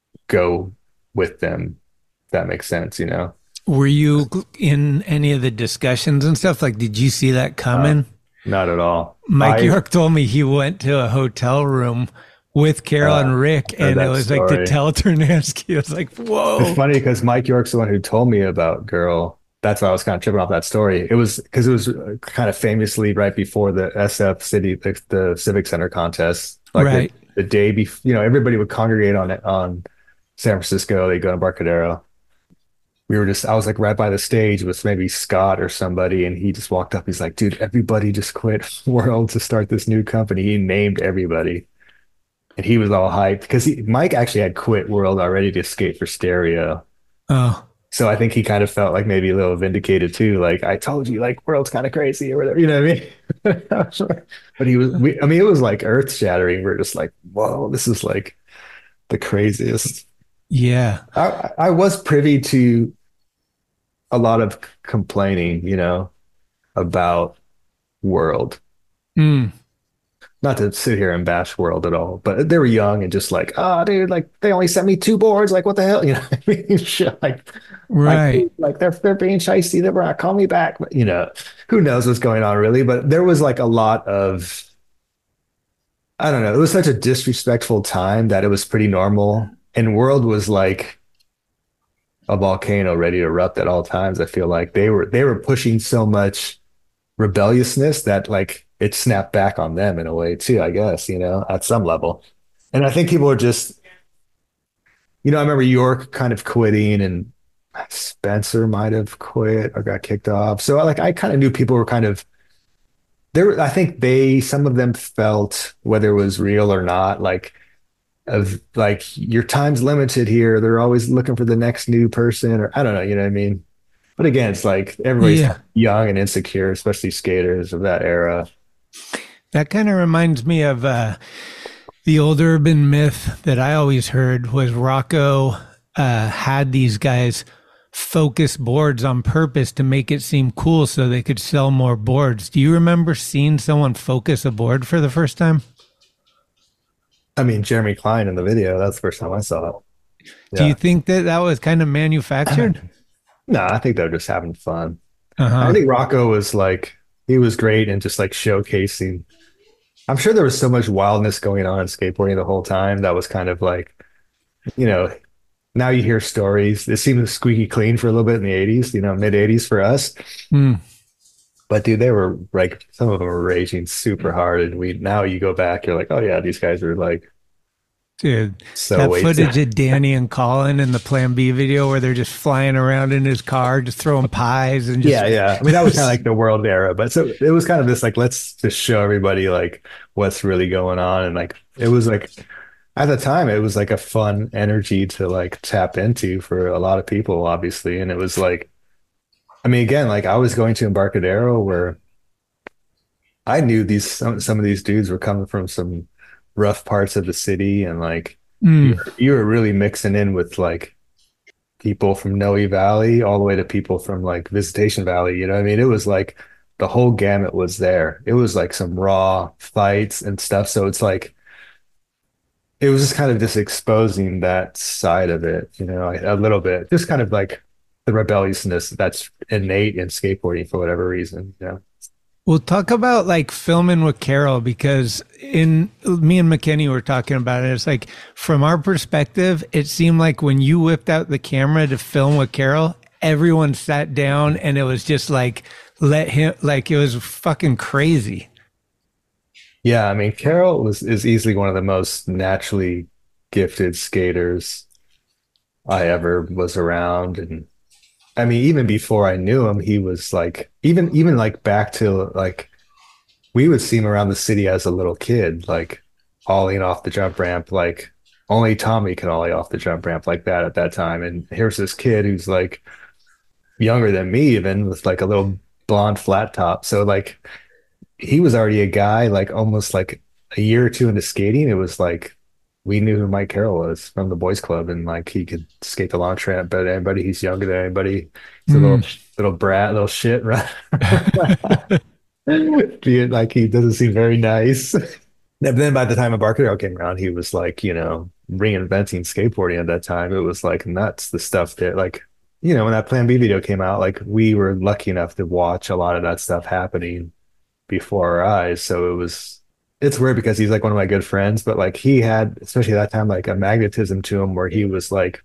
go with them. If that makes sense, you know. Were you in any of the discussions and stuff? Like, did you see that coming? Uh, not at all. Mike I, York told me he went to a hotel room with Carol uh, and Rick, and it was story. like to tell Ternansky. I was like, whoa. It's funny because Mike York's the one who told me about Girl. That's why I was kind of tripping off that story. It was because it was kind of famously right before the S F City, the, the Civic Center contest. Like right. the, the day before, you know, everybody would congregate on on San Francisco. They go to Embarcadero. We were just, I was like right by the stage with maybe Scott or somebody, and he just walked up. He's like, dude, everybody just quit World to start this new company. He named everybody. And he was all hyped because he, Mike actually had quit World already to skate for Stereo. Oh. So I think he kind of felt like maybe a little vindicated too. Like, I told you, like, World's kind of crazy or whatever, you know what I mean? But he was, we, I mean, it was like earth shattering. We're just like, whoa, this is like the craziest. Yeah. I, I was privy to a lot of complaining, you know, about World. Mm. Not to sit here and bash World at all, but they were young and just like, oh, dude, like they only sent me two boards. Like, what the hell? You know what I mean? Shit, like, right. Like, like they're, they're being shysty. They're not calling me back. But, you know, who knows what's going on really? But there was like a lot of, I don't know. It was such a disrespectful time that it was pretty normal. And World was like a volcano ready to erupt at all times. I feel like they were, they were pushing so much rebelliousness that like, it snapped back on them in a way too, I guess, you know, at some level. And I think people are just, you know, I remember York kind of quitting and Spencer might have quit or got kicked off. So like, I kind of knew people were kind of there. I think they, some of them felt whether it was real or not, like of like your time's limited here. They're always looking for the next new person or I don't know, you know what I mean? But again, it's like everybody's yeah. young and insecure, especially skaters of that era. That kind of reminds me of uh, the old urban myth that I always heard was Rocco uh, had these guys focus boards on purpose to make it seem cool so they could sell more boards. Do you remember seeing someone focus a board for the first time? I mean, Jeremy Klein in the video, that's the first time I saw it. Yeah. Do you think that that was kind of manufactured? No, I think they're just having fun. Uh-huh. I think Rocco was like, he was great and just like showcasing. I'm sure there was so much wildness going on in skateboarding the whole time. That was kind of like, you know, now you hear stories. It seemed squeaky clean for a little bit in the eighties, you know, mid eighties for us. Mm. But dude, they were like, some of them were raging super hard. And we, now you go back, you're like, oh yeah, these guys are like, dude, so that footage of Danny and Colin in the Plan B video where they're just flying around in his car, just throwing pies and just... yeah, yeah. I mean, that was kind of like the World era, but so it was kind of this like, let's just show everybody like what's really going on, and like it was like at the time it was like a fun energy to like tap into for a lot of people, obviously, and it was like, I mean, again, like I was going to Embarcadero where I knew these some some of these dudes were coming from some rough parts of the city, and like mm. you, were, you were really mixing in with like people from Noe Valley all the way to people from like Visitation Valley, you know what I mean? It was like the whole gamut was there. It was like some raw fights and stuff, so it's like it was just kind of just exposing that side of it, you know, a little bit, just kind of like the rebelliousness that's innate in skateboarding for whatever reason, you know. We'll talk about like filming with Carol, because in me and McKinney were talking about it. It's like, from our perspective, it seemed like when you whipped out the camera to film with Carol, everyone sat down and it was just like, let him, like it was fucking crazy. Yeah, I mean, Carol was is easily one of the most naturally gifted skaters I ever was around. And I mean, even before I knew him, he was like, even even like back to like, we would see him around the city as a little kid, like ollieing off the jump ramp, like only Tommy can ollie off the jump ramp like that at that time. And here's this kid who's like younger than me, even, with like a little blonde flat top. So like, he was already a guy, like almost like a year or two into skating. It was like, we knew who Mike Carroll was from the boys club, and like he could skate the launch ramp better than anybody. He's younger than anybody. He's a Mm. little little brat, little shit, right? Being like, he doesn't seem very nice. And then by the time Embarcadero came around, he was like, you know, reinventing skateboarding at that time. It was like nuts, the stuff that like, you know, when that Plan B video came out, like we were lucky enough to watch a lot of that stuff happening before our eyes. So it was, it's weird because he's like one of my good friends, but like he had, especially that time, like a magnetism to him where he was like,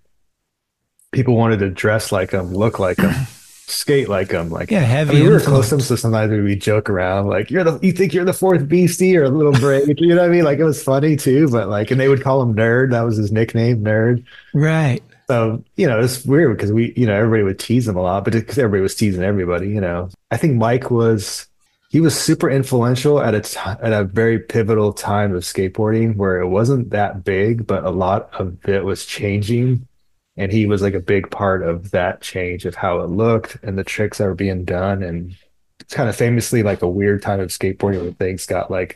people wanted to dress like him, look like him, skate like him. Like, Yeah, heavy I mean, we were influence. close to him, so sometimes we would joke around like, you're the, you think you're the fourth beastie or a little braid, you know what I mean? Like, it was funny too, but like, and they would call him Nerd. That was his nickname, Nerd. Right. So, you know, it's weird because we, you know, everybody would tease him a lot, but because everybody was teasing everybody, you know. I think Mike was, he was super influential at a t- at a very pivotal time of skateboarding where it wasn't that big, but a lot of it was changing. And he was like a big part of that change of how it looked and the tricks that were being done. And it's kind of famously like a weird time of skateboarding where things got like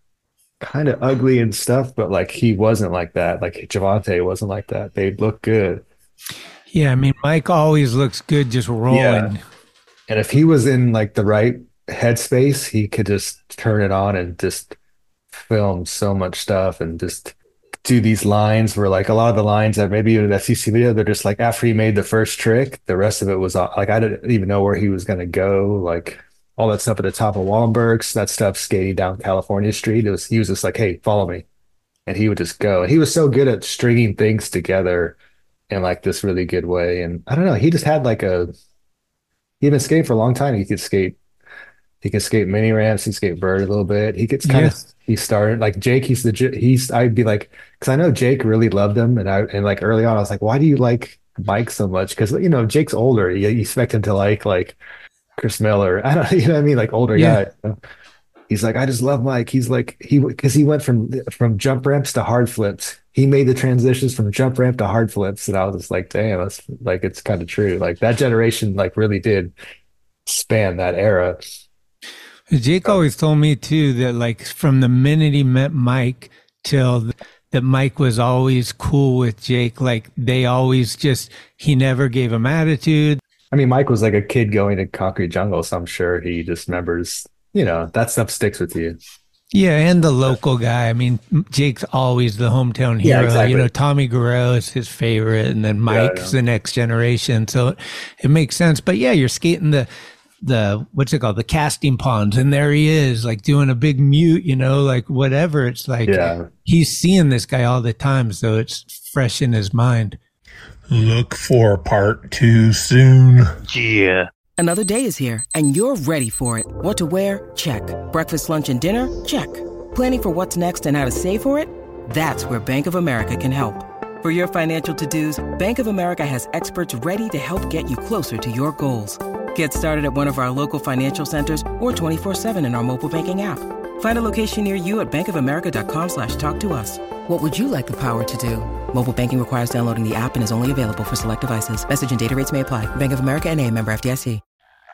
kind of ugly and stuff, but like he wasn't like that. Like Javante wasn't like that. They look good. Yeah, I mean, Mike always looks good just rolling. Yeah. And if he was in like the right headspace, he could just turn it on and just film so much stuff and just do these lines where like a lot of the lines that maybe in that C C video, they're just like after he made the first trick, the rest of it was uh, like I didn't even know where he was going to go. Like all that stuff at the top of Wallenberg's, that stuff skating down California Street. It was, he was just like, hey, follow me. And he would just go. And he was so good at stringing things together in like this really good way. And I don't know, he just had like a, he'd been skating for a long time. He could skate He can skate mini ramps. He can skate vert a little bit. He gets kind Yeah. of, he started like Jake. He's the, he's, I'd be like, cause I know Jake really loved him. And I, and like early on, I was like, why do you like Mike so much? Cause you know, Jake's older. You, you expect him to like, like Chris Miller. I don't, you know what I mean? Like older Yeah. guy. You know? He's like, I just love Mike. He's like, he, cause he went from, from jump ramps to hard flips. He made the transitions from jump ramp to hard flips. And I was just like, damn, that's like, it's kind of true. Like that generation, like really did span that era. Jake always told me too that like from the minute he met Mike till th- that Mike was always cool with Jake. Like they always just, he never gave him attitude. I mean, Mike was like a kid going to Concrete Jungle, so I'm sure he just remembers, you know, that stuff sticks with you. Yeah, and the local guy. I mean, Jake's always the hometown hero. Yeah, exactly. You know, Tommy Guerrero is his favorite, and then Mike's yeah. the next generation. So it, it makes sense. But yeah, you're skating the the what's it called, the casting ponds, and there he is, like doing a big mute. You know, like whatever. It's like Yeah. he's seeing this guy all the time, so it's fresh in his mind. Look for part two soon. Yeah. Another day is here, and you're ready for it. What to wear? Check. Breakfast, lunch, and dinner? Check. Planning for what's next and how to save for it? That's where Bank of America can help. For your financial to-dos, Bank of America has experts ready to help get you closer to your goals. Get started at one of our local financial centers or twenty-four seven in our mobile banking app. Find a location near you at bankofamerica.com slash talk to us. What would you like the power to do? Mobile banking requires downloading the app and is only available for select devices. Message and data rates may apply. Bank of America N A, member F D I C.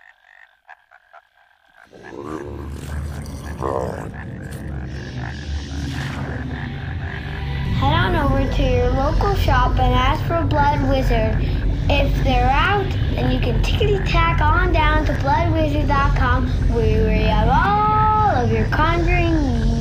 Head on over to your local shop and ask for Blood Wizard. If they're out, then you can tickety-tack on down to blood wizard dot com where you have all of your conjuring needs.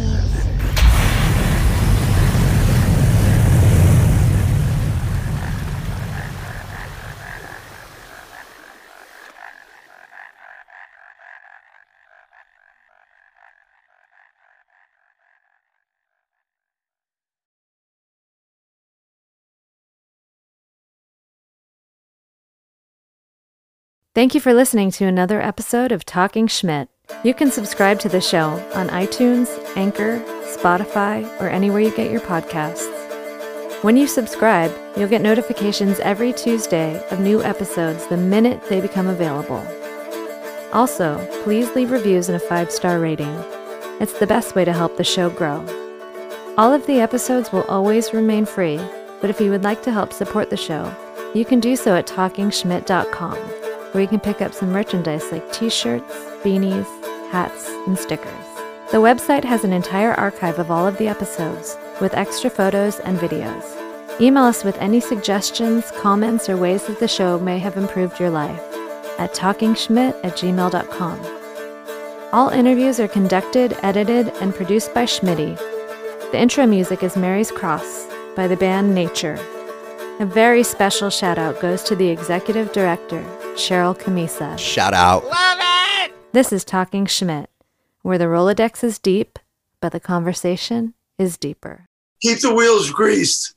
Thank you for listening to another episode of Talking Schmidt. You can subscribe to the show on iTunes, Anchor, Spotify, or anywhere you get your podcasts. When you subscribe, you'll get notifications every Tuesday of new episodes the minute they become available. Also, please leave reviews and a five-star rating. It's the best way to help the show grow. All of the episodes will always remain free, but if you would like to help support the show, you can do so at talking schmidt dot com, where you can pick up some merchandise like t-shirts, beanies, hats, and stickers. The website has an entire archive of all of the episodes, with extra photos and videos. Email us with any suggestions, comments, or ways that the show may have improved your life at talking schmidt at gmail dot com. All interviews are conducted, edited, and produced by Schmitty. The intro music is Mary's Cross by the band Nature. A very special shout-out goes to the executive director, Cheryl Camisa. Shout out. Love it! This is Talking Schmidt, where the Rolodex is deep, but the conversation is deeper. Keep the wheels greased.